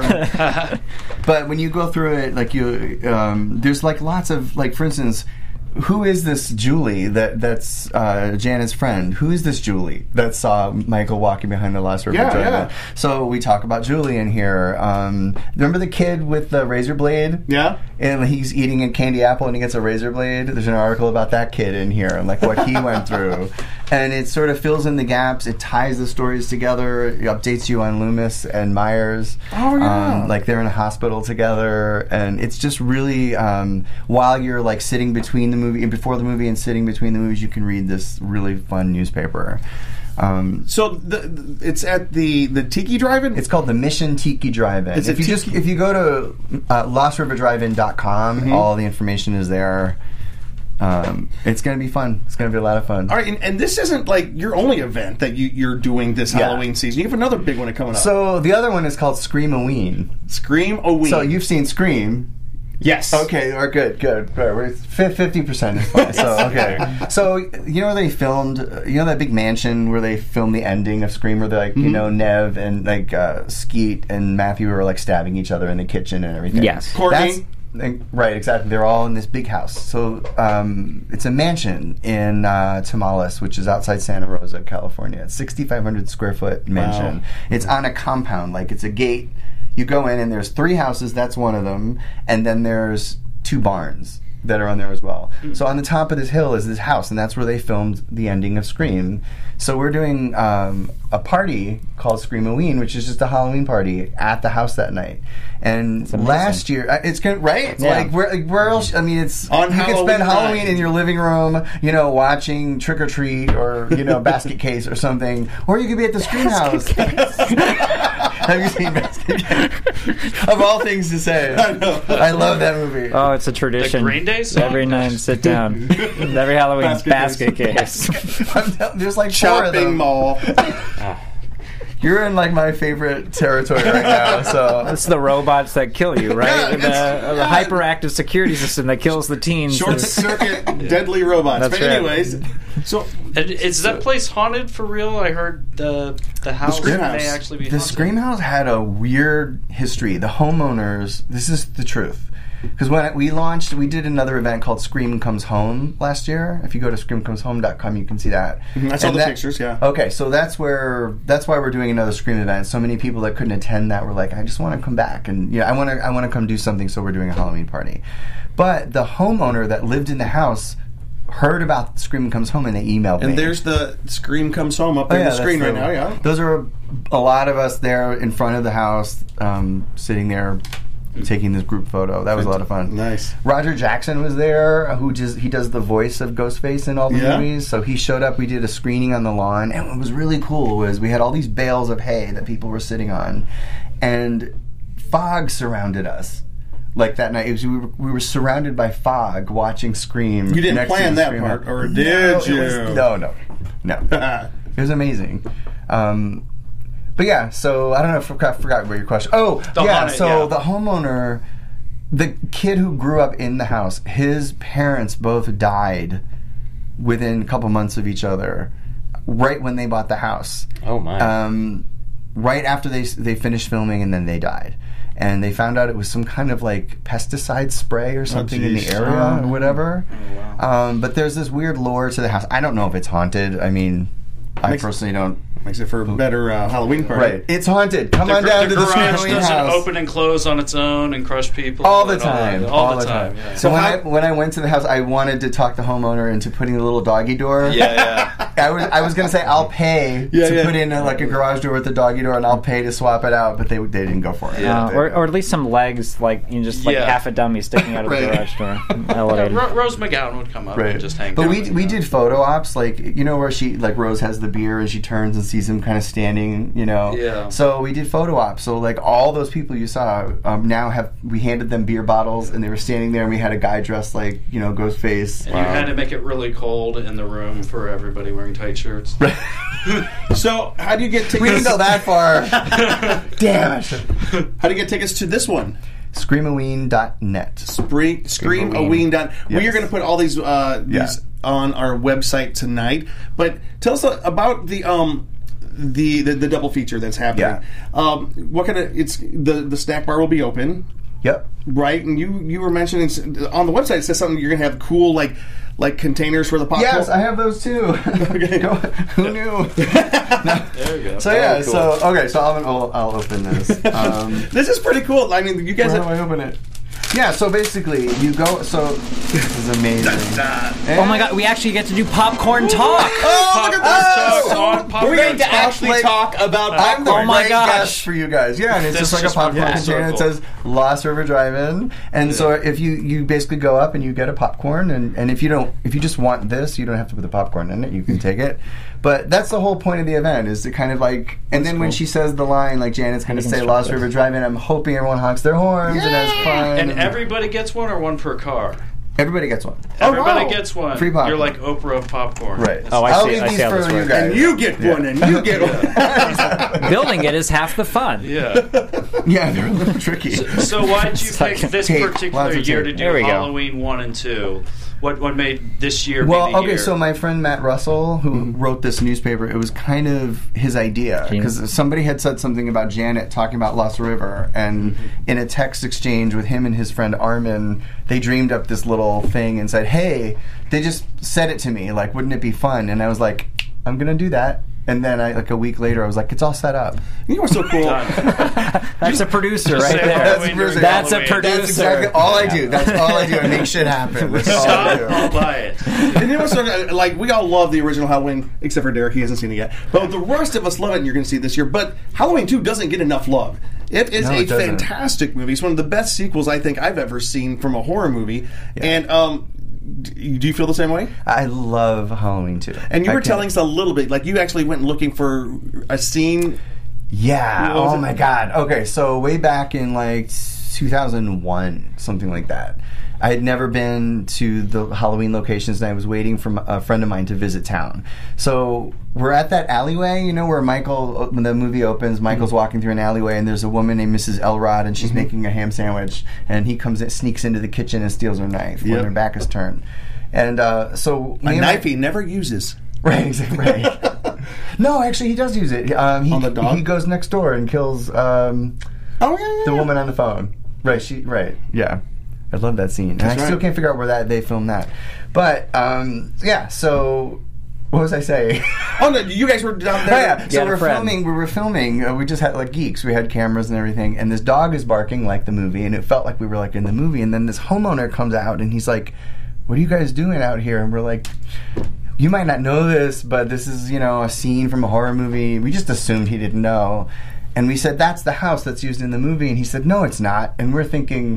Speaker 4: But when you go through it, like you, um, there's like lots of like, for instance. Who is this Julie that that's uh, Janet's friend? Who is this Julie that saw Michael walking behind the Lost River
Speaker 1: Yeah,
Speaker 4: Drive-In?
Speaker 1: yeah.
Speaker 4: So we talk about Julie in here. Um, remember the kid with the razor blade?
Speaker 1: Yeah.
Speaker 4: And he's eating a candy apple and he gets a razor blade. There's an article about that kid in here and like what he went through. And it sort of fills in the gaps. It ties the stories together. It updates you on Loomis and Myers.
Speaker 1: Oh, yeah.
Speaker 4: Um, like they're in a hospital together, and it's just really um, while you're like sitting between the movie and before the movie and sitting between the movies, you can read this really fun newspaper. Um,
Speaker 1: So the, the, it's at the the Tiki Drive-In.
Speaker 4: It's called the Mission Tiki Drive-In.
Speaker 1: Is
Speaker 4: If
Speaker 1: it
Speaker 4: you just
Speaker 1: Tiki-
Speaker 4: if you go to uh, lost river drive in dot com,
Speaker 1: Mm-hmm.
Speaker 4: all the information is there. Um, it's going to be fun. It's going to be a lot of fun.
Speaker 1: All right, and, and this isn't like your only event that you, you're doing this
Speaker 4: Yeah.
Speaker 1: Halloween season. You have another big one coming up.
Speaker 4: So the other one is called Scream-A-Ween.
Speaker 1: Scream a Ween.
Speaker 4: So you've seen Scream.
Speaker 3: yes.
Speaker 4: Okay, all right, good, good. All right, we're fifty percent is fine. So okay, so you know where they filmed, uh, you know that big mansion where they filmed the ending of Scream, where they like you know Nev and like uh, Skeet and Matthew were like stabbing each other in the kitchen and everything.
Speaker 5: Yes.
Speaker 1: Courtney.
Speaker 4: That's- right, exactly. They're all in this big house. So um, it's a mansion in uh, Tamales, which is outside Santa Rosa, California. It's sixty-five hundred square foot mansion.
Speaker 1: Wow.
Speaker 4: It's on a compound, like it's a gate. You go in and there's three houses. That's one of them, and then there's two barns. that are on there as well. Mm. So on the top of this hill is this house, and that's where they filmed the ending of Scream. So we're doing um, a party called Screamoween, which is just a Halloween party at the house that night. And last year, uh, it's good, right? It's
Speaker 5: yeah.
Speaker 4: like where, like, where else? I mean, it's
Speaker 1: on
Speaker 4: you
Speaker 1: Halloween
Speaker 4: can spend Halloween
Speaker 1: night.
Speaker 4: in your living room, you know, watching Trick or Treat or you know Basket Case or something, or you could be at the Scream House. Have you seen Basket Case? Of all things to say, I, know. I love that movie.
Speaker 5: Oh, it's a tradition.
Speaker 6: The Green Day song?
Speaker 5: Every night, sit down. Every Halloween
Speaker 1: Basket
Speaker 5: basket,
Speaker 1: case.
Speaker 5: case.
Speaker 4: I'm tell- There's like four of
Speaker 1: Shopping
Speaker 4: them.
Speaker 1: mall.
Speaker 4: You're in like my favorite territory right now. So
Speaker 5: It's the robots that kill you, right?
Speaker 1: Yeah,
Speaker 5: the, the hyperactive security system that kills the teens.
Speaker 1: Short circuit, deadly robots.
Speaker 5: That's
Speaker 1: but
Speaker 5: right.
Speaker 1: anyways, so
Speaker 6: And is that place haunted for real? I heard the the house
Speaker 1: Scream
Speaker 6: may
Speaker 1: House.
Speaker 6: actually be
Speaker 4: the
Speaker 6: haunted.
Speaker 4: Scream House had a weird history. The homeowners. This is the truth. Because when we launched, we did another event called Scream Comes Home last year. If you go to scream comes home dot com, you can see that.
Speaker 1: Mhm, I saw
Speaker 4: And
Speaker 1: the
Speaker 4: that-
Speaker 1: pictures, yeah.
Speaker 4: Okay, so that's where that's why we're doing another Scream event. So many people that couldn't attend that were like, I just want to come back, and you know, I want to I want to come do something. So we're doing a Halloween party. But the homeowner that lived in the house heard about Scream Comes Home, and they emailed me.
Speaker 1: and there's the Scream Comes Home up
Speaker 4: Oh,
Speaker 1: there on
Speaker 4: yeah,
Speaker 1: the screen
Speaker 4: that's
Speaker 1: right
Speaker 4: the-
Speaker 1: now. Yeah,
Speaker 4: Those are a, a lot of us there in front of the house, um, sitting there, taking this group photo. That was a lot of fun.
Speaker 1: Nice.
Speaker 4: Roger Jackson was there, who just he does the voice of Ghostface in all the
Speaker 1: Yeah.
Speaker 4: movies. So he showed up. We did a screening on the lawn, and what was really cool was we had all these bales of hay that people were sitting on, and fog surrounded us. Like that night, it was, we, were, we were surrounded by fog watching Scream.
Speaker 1: You didn't
Speaker 4: next to
Speaker 1: plan
Speaker 4: the
Speaker 1: that
Speaker 4: Scream
Speaker 1: part,
Speaker 4: house.
Speaker 1: or
Speaker 4: No,
Speaker 1: did
Speaker 4: it
Speaker 1: you?
Speaker 4: was- no, no, no. It was amazing. Um, but yeah, so I don't know if I forgot, forgot what your question. Oh,
Speaker 6: The
Speaker 4: yeah.
Speaker 6: haunted,
Speaker 4: So
Speaker 6: yeah.
Speaker 4: the homeowner, the kid who grew up in the house, his parents both died within a couple months of each other, right when they bought the house.
Speaker 3: Oh my!
Speaker 4: Um, right after they they finished filming, and then they died. And they found out it was some kind of like pesticide spray or something in the
Speaker 1: geez.
Speaker 4: area
Speaker 5: Oh.
Speaker 4: or whatever.
Speaker 6: Oh, wow.
Speaker 4: Um, but there's this weird lore to the house. I don't know if it's haunted. I mean, I
Speaker 1: Makes-
Speaker 4: personally don't.
Speaker 1: Makes it for a better uh, Halloween party.
Speaker 4: Right, it's haunted. Come
Speaker 6: The,
Speaker 4: on
Speaker 6: gr-
Speaker 4: down
Speaker 6: the
Speaker 4: to the
Speaker 6: garage
Speaker 4: Halloween
Speaker 6: doesn't
Speaker 4: house.
Speaker 6: open and close on its own and crush people
Speaker 4: all the
Speaker 6: and
Speaker 4: time,
Speaker 6: all, all the time. Yeah.
Speaker 4: So when
Speaker 1: how-
Speaker 4: I when I went to the house, I wanted to talk the homeowner into putting the little doggy door.
Speaker 6: yeah, yeah.
Speaker 4: I was I was gonna say I'll pay
Speaker 1: Yeah,
Speaker 4: to
Speaker 1: yeah.
Speaker 4: put in a, like a garage door with the doggy door, and I'll pay to swap it out, but they they didn't go for it.
Speaker 6: Yeah.
Speaker 5: Uh, or, or at least some legs, like you know, just like
Speaker 6: Yeah.
Speaker 5: half a dummy sticking out of
Speaker 4: Right.
Speaker 5: the garage door.
Speaker 6: Yeah,
Speaker 5: Elevated.
Speaker 6: Ro- Rose McGowan would come up
Speaker 4: Right.
Speaker 6: and just hang.
Speaker 4: But
Speaker 6: out
Speaker 4: we
Speaker 6: with
Speaker 4: we
Speaker 6: him.
Speaker 4: did photo ops, like you know where she like Rose has the beer and she turns and sees him kind of standing, you know.
Speaker 6: Yeah.
Speaker 4: So we did photo ops. So like all those people you saw um, now have we handed them beer bottles and they were standing there and we had a guy dressed like you know Ghostface.
Speaker 6: And you had to make it really cold in the room for everybody wearing tight shirts.
Speaker 1: So how do you get tickets?
Speaker 4: We didn't go that far. Damn it.
Speaker 1: How do you get tickets to this one?
Speaker 4: Screamoween dot net.
Speaker 1: Scream, scream a ween dot. We
Speaker 4: Yes.
Speaker 1: are going to put all these uh, these
Speaker 4: Yeah.
Speaker 1: on our website tonight. But tell us about the um the the, the double feature that's happening.
Speaker 4: Yeah.
Speaker 1: Um, what kind of it's the the snack bar will be open,
Speaker 4: Yep.
Speaker 1: right? And you you were mentioning s- on the website it says something you're going to have cool like like containers for the popcorn.
Speaker 4: Yes, I have those too.
Speaker 1: Okay.
Speaker 4: Go- Who knew?
Speaker 6: There you go.
Speaker 4: So yeah,
Speaker 3: cool.
Speaker 4: so okay, so I'll, I'll, I'll open this. Um,
Speaker 1: This is pretty cool. I mean, you guys.
Speaker 4: Where do
Speaker 1: Have,
Speaker 4: I open it? Yeah, so basically, you go. So this is amazing.
Speaker 5: Oh my god, we actually get to do popcorn talk.
Speaker 1: oh, look at this!
Speaker 6: Talk,
Speaker 4: so
Speaker 6: talk, pop-
Speaker 1: We're going to
Speaker 4: talk
Speaker 1: actually
Speaker 4: like-
Speaker 1: talk about
Speaker 4: I'm the
Speaker 5: Oh my
Speaker 4: great
Speaker 5: gosh.
Speaker 4: guest for you guys. Yeah, and it's
Speaker 6: This
Speaker 4: just like a
Speaker 6: just went
Speaker 4: popcorn
Speaker 6: full
Speaker 4: container. It
Speaker 6: circle.
Speaker 4: says Lost River Drive-In, and so if you you basically go up and you get a popcorn, and, and if you don't, if you just want this, you don't have to put the popcorn in it. You can take it. But that's the whole point of the event is to kind of like, and then when she says the line, like Janet's going to say Lost River Drive-In, I'm hoping everyone honks their horns and has fun.
Speaker 6: And everybody gets one or one per car?
Speaker 4: everybody gets one.
Speaker 6: Everybody
Speaker 1: wow.
Speaker 6: gets one.
Speaker 4: Free popcorn.
Speaker 6: You're like Oprah of popcorn.
Speaker 4: Right.
Speaker 5: Oh, I
Speaker 4: I'll
Speaker 5: see-
Speaker 4: leave
Speaker 5: I
Speaker 4: these
Speaker 5: see how
Speaker 4: for
Speaker 5: this
Speaker 4: you
Speaker 5: works.
Speaker 4: guys.
Speaker 1: and you get one, and you get one.
Speaker 5: Building it is half the fun.
Speaker 6: Yeah.
Speaker 4: Yeah, they're a little tricky.
Speaker 6: So why did you pick this
Speaker 4: Tape.
Speaker 6: particular
Speaker 4: Lots of
Speaker 6: year
Speaker 4: tape.
Speaker 6: to do
Speaker 5: There we go.
Speaker 6: Halloween one and two? What what made this year?
Speaker 4: Well,
Speaker 6: be the
Speaker 4: okay,
Speaker 6: year?
Speaker 4: so my friend Matt Russell, who wrote this newspaper, it was kind of his idea because somebody had said something about Janet talking about Lost River, and in a text exchange with him and his friend Armin, they dreamed up this little thing and said, "Hey," they just said it to me, like, "Wouldn't it be fun?" And I was like, "I'm gonna do that." And then I, like a week later, I was like, "It's all set up."
Speaker 1: You were so cool.
Speaker 5: That's a producer right
Speaker 6: say
Speaker 5: there.
Speaker 6: Halloween
Speaker 4: a
Speaker 6: during
Speaker 4: producer.
Speaker 5: That's a
Speaker 6: Halloween.
Speaker 5: producer.
Speaker 4: That's exactly all I do. That's all I do. I make shit happen. That's all I
Speaker 6: Stop,
Speaker 4: do.
Speaker 6: I'll buy it.
Speaker 1: And you know, sort of, like, we all love the original Halloween, except for Derek. He hasn't seen it yet. But the rest of us love it, and you're going to see it this year. But Halloween two doesn't get enough love. It is
Speaker 4: No,
Speaker 1: a
Speaker 4: it doesn't.
Speaker 1: fantastic movie. It's one of the best sequels I think I've ever seen from a horror movie. And um, d- do you feel the same way?
Speaker 4: I love Halloween too.
Speaker 1: And you
Speaker 4: I
Speaker 1: were
Speaker 4: can't-
Speaker 1: telling us a little bit, like you actually went looking for a scene.
Speaker 4: Yeah.
Speaker 1: What was
Speaker 4: Oh
Speaker 1: it?
Speaker 4: my god. Okay, so way back in like two thousand one, something like that. I had never been to the Halloween locations, and I was waiting for a friend of mine to visit town. So we're at that alleyway, you know, where Michael, when the movie opens, Michael's walking through an alleyway, and there's a woman named Missus Elrod, and she's
Speaker 1: Mm-hmm.
Speaker 4: making a ham sandwich, and he comes in, sneaks into the kitchen and steals her knife when
Speaker 1: Yep.
Speaker 4: her back is turned. And uh, so
Speaker 1: A
Speaker 4: me and my-
Speaker 1: knife he never uses.
Speaker 4: Right, exactly. Right. No, actually, he does use it. Um, he,
Speaker 1: On the dog?
Speaker 4: he goes next door and kills um,
Speaker 1: Oh, yeah, yeah,
Speaker 4: the
Speaker 1: yeah.
Speaker 4: woman on the phone. Right, she. Right, yeah. I love that scene. And I
Speaker 1: That's
Speaker 4: still
Speaker 1: right.
Speaker 4: can't figure out where that they filmed that. But um, yeah, so what was I saying?
Speaker 1: Oh, no, you guys were down
Speaker 4: Oh,
Speaker 1: there.
Speaker 4: yeah. So
Speaker 5: had a
Speaker 4: we're
Speaker 5: friend.
Speaker 4: filming. We were filming. Uh, we just had like geeks. We had cameras and everything. And this dog is barking like the movie, and it felt like we were like in the movie. And then this homeowner comes out, and he's like, "What are you guys doing out here?" And we're like, "You might not know this, but this is, you know, a scene from a horror movie." We just assumed he didn't know. And we said, "That's the house that's used in the movie." And he said, "No, it's not." And we're thinking,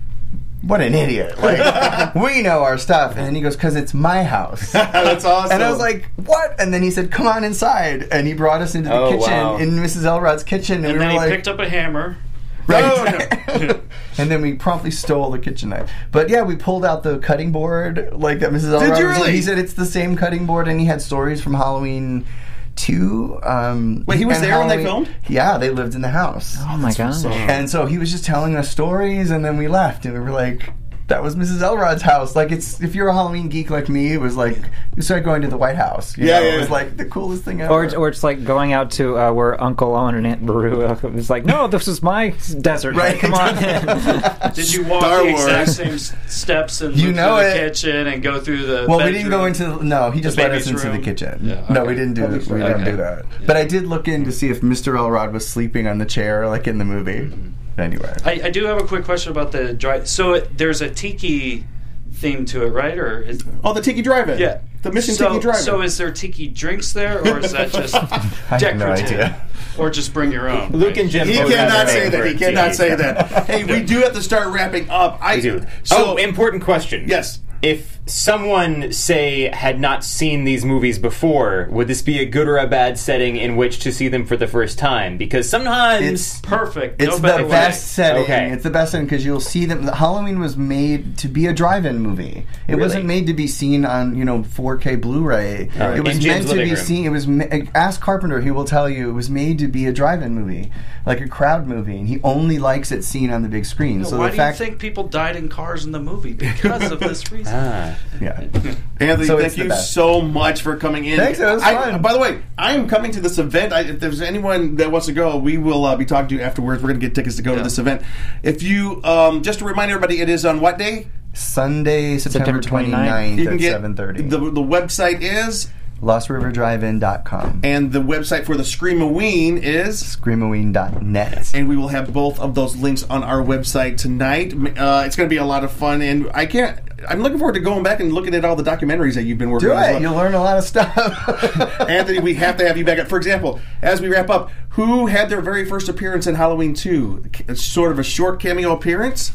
Speaker 4: what an idiot. Like, we know our stuff. And then he goes, "Because it's my house."
Speaker 1: That's awesome.
Speaker 4: And I was like, "What?" And then he said, "Come on inside." And he brought us into the
Speaker 3: Oh,
Speaker 4: kitchen,
Speaker 3: wow.
Speaker 4: in Missus Elrod's kitchen. And,
Speaker 6: And
Speaker 4: we
Speaker 6: then
Speaker 4: were
Speaker 6: he
Speaker 4: like,
Speaker 6: picked up a hammer.
Speaker 4: Right.
Speaker 1: No,
Speaker 4: And then we promptly stole the kitchen knife. But yeah, we pulled out the cutting board, like that Missus Elrod
Speaker 1: Did you
Speaker 4: was-
Speaker 1: really?
Speaker 4: He said it's the same cutting board, and he had stories from Halloween two. Um,
Speaker 1: Wait, he was
Speaker 4: and
Speaker 1: there when they
Speaker 4: Halloween-
Speaker 1: filmed?
Speaker 4: Yeah, they lived in the house.
Speaker 5: Oh my gosh.
Speaker 4: And so he was just telling us stories, and then we left, and we were like, that was Missus Elrod's house. Like, it's if you're a Halloween geek like me, it was like you started going to the White House. You
Speaker 1: Yeah,
Speaker 4: know?
Speaker 1: yeah,
Speaker 4: It was
Speaker 1: yeah.
Speaker 4: like the coolest thing ever.
Speaker 5: Or, it's- or it's like going out to uh, where Uncle Owen and Aunt Beru uh, was like, no, this is my desert.
Speaker 4: Right.
Speaker 5: Come on in.
Speaker 6: Did you walk
Speaker 1: Star
Speaker 6: the
Speaker 1: Wars.
Speaker 6: exact same s- steps and
Speaker 4: You
Speaker 6: look
Speaker 4: know
Speaker 6: through the
Speaker 4: it.
Speaker 6: kitchen and go through the
Speaker 4: Well, we
Speaker 6: bedroom?
Speaker 4: didn't go into. No, he just
Speaker 6: The
Speaker 4: let us
Speaker 6: baby's
Speaker 4: into the
Speaker 6: room?
Speaker 4: kitchen.
Speaker 6: Yeah,
Speaker 4: No,
Speaker 6: okay.
Speaker 4: we didn't do. We didn't
Speaker 6: Okay.
Speaker 4: do that. But I did look in to see if Mister Elrod was sleeping on the chair, like in the movie.
Speaker 6: Mm-hmm.
Speaker 4: Anyway,
Speaker 6: I, I do have a quick question about the dry. So it, there's a tiki theme to it, right? Or is,
Speaker 1: Oh, the Tiki Drive-In.
Speaker 6: yeah,
Speaker 1: The Mission
Speaker 6: so,
Speaker 1: Tiki Drive-In.
Speaker 6: So is there tiki drinks there, or is that just
Speaker 4: have no
Speaker 6: decorative,
Speaker 4: idea.
Speaker 6: or just bring your own?
Speaker 3: Luke
Speaker 6: right?
Speaker 3: and Jim.
Speaker 1: He
Speaker 3: both have
Speaker 1: cannot
Speaker 3: their
Speaker 1: say that. He
Speaker 3: favorite
Speaker 1: cannot
Speaker 3: T V.
Speaker 1: say that. Hey, we do have to start wrapping up. I
Speaker 3: We do.
Speaker 1: So,
Speaker 3: oh, important question.
Speaker 1: Yes.
Speaker 3: If someone, say, had not seen these movies before, would this be a good or a bad setting in which to see them for the first time? Because sometimes...
Speaker 4: It's
Speaker 6: Perfect.
Speaker 4: It's
Speaker 6: no
Speaker 4: the
Speaker 6: better way.
Speaker 4: best setting.
Speaker 3: Okay.
Speaker 4: It's the best setting because you'll see them. Halloween was made to be a drive-in movie. It
Speaker 3: Really?
Speaker 4: wasn't made to be seen on you know four K Blu-ray.
Speaker 3: All right.
Speaker 4: It was
Speaker 3: In Jim's
Speaker 4: meant to be
Speaker 3: living room.
Speaker 4: seen. It was ma- ask Carpenter. He will tell you it was made to be a drive-in movie, like a crowd movie, and he only likes it seen on the big screen. so
Speaker 6: Why
Speaker 4: the
Speaker 6: do
Speaker 4: fact,
Speaker 6: you think people died in cars in the movie? Because of this reason.
Speaker 3: Ah.
Speaker 4: yeah.
Speaker 1: Anthony,
Speaker 4: So
Speaker 1: thank
Speaker 4: it's the
Speaker 1: you
Speaker 4: best.
Speaker 1: so much for coming in.
Speaker 4: Thanks, it was
Speaker 1: I-
Speaker 4: fun.
Speaker 1: By the way, I am coming to this event. I, if there's anyone that wants to go, we will uh, be talking to you afterwards. We're going to get tickets to go to
Speaker 6: Yeah.
Speaker 1: this event. If you, um, just to remind everybody, it is on what day?
Speaker 4: Sunday, September
Speaker 5: September twenty-ninth.
Speaker 4: twenty-ninth
Speaker 1: You can
Speaker 4: at
Speaker 1: get
Speaker 4: seven thirty.
Speaker 1: The, the website is,
Speaker 4: Lost River Drive In dot com.
Speaker 1: and the website for the Screamoween is.
Speaker 4: Screamoween dot net.
Speaker 1: And we will have both of those links on our website tonight. Uh, it's going to be a lot of fun, and I can't. I'm looking forward to going back and looking at all the documentaries that you've been working
Speaker 4: Do
Speaker 1: on. as
Speaker 4: it.
Speaker 1: well.
Speaker 4: You'll learn a lot of stuff.
Speaker 1: Anthony, we have to have you back up. For example, as we wrap up, who had their very first appearance in Halloween two? It's sort of a short cameo appearance.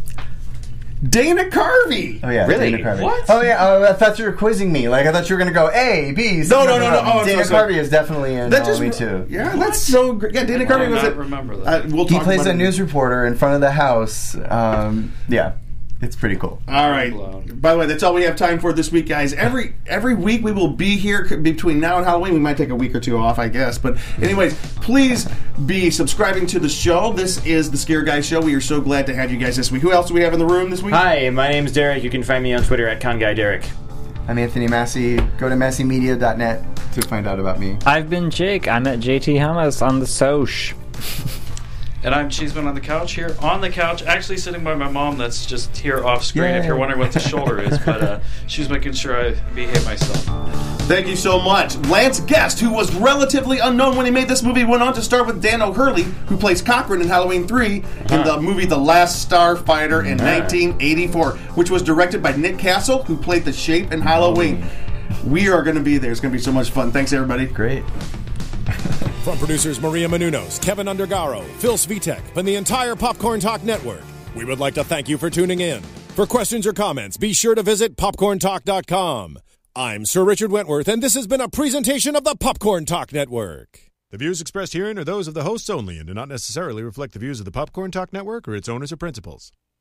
Speaker 1: Dana Carvey.
Speaker 4: Oh yeah,
Speaker 3: Really?
Speaker 4: Dana Carvey.
Speaker 6: What?
Speaker 4: Oh yeah, oh, I thought you were quizzing me. Like I thought you were going to go A, B. C.
Speaker 1: No, no, no, no. Oh,
Speaker 4: Dana
Speaker 1: so- so-
Speaker 4: Carvey is definitely in
Speaker 1: That just
Speaker 4: Halloween too.
Speaker 1: Yeah, that's so great. Yeah, Dana
Speaker 6: I
Speaker 1: Carvey
Speaker 6: do
Speaker 1: was
Speaker 6: not
Speaker 1: it.
Speaker 6: remember that.
Speaker 1: Uh, we'll
Speaker 4: He
Speaker 1: talk
Speaker 4: plays
Speaker 1: about
Speaker 4: a
Speaker 1: it.
Speaker 4: news reporter in front of the house. Um, yeah, it's pretty cool.
Speaker 1: All right.
Speaker 6: Blown.
Speaker 1: By the way, that's all we have time for this week, guys. Every every week we will be here c- between now and Halloween. We might take a week or two off, I guess. But anyways, please be subscribing to the show. This is the Scare Guy Show. We are so glad to have you guys this week. Who else do we have in the room this week?
Speaker 3: Hi, my name's Derek. You can find me on Twitter at ConGuyDerek.
Speaker 4: I'm Anthony Massey. Go to massey media dot net to find out about me.
Speaker 5: I've been Jake. I'm at J T Hummus on the Soch.
Speaker 6: And I'm Cheeseman on the couch here, on the couch, actually sitting by my mom that's just here off screen,
Speaker 4: Yay.
Speaker 6: if you're wondering what the shoulder is. But uh, she's making sure I behave myself.
Speaker 1: Thank you so much. Lance Guest, who was relatively unknown when he made this movie, went on to star with Dan O'Hurley, who plays Cochran in Halloween three, in the movie The Last Starfighter in nineteen eighty-four, which was directed by Nick Castle, who played The Shape in Halloween. We are going to be there. It's going to be so much fun. Thanks, everybody.
Speaker 4: Great.
Speaker 2: From producers Maria Menounos, Kevin Undergaro, Phil Svitek, and the entire Popcorn Talk Network, we would like to thank you for tuning in. For questions or comments, be sure to visit popcorn talk dot com. I'm Sir Richard Wentworth, and this has been a presentation of the Popcorn Talk Network.
Speaker 9: The views expressed herein are those of the hosts only and do not necessarily reflect the views of the Popcorn Talk Network or its owners or principals.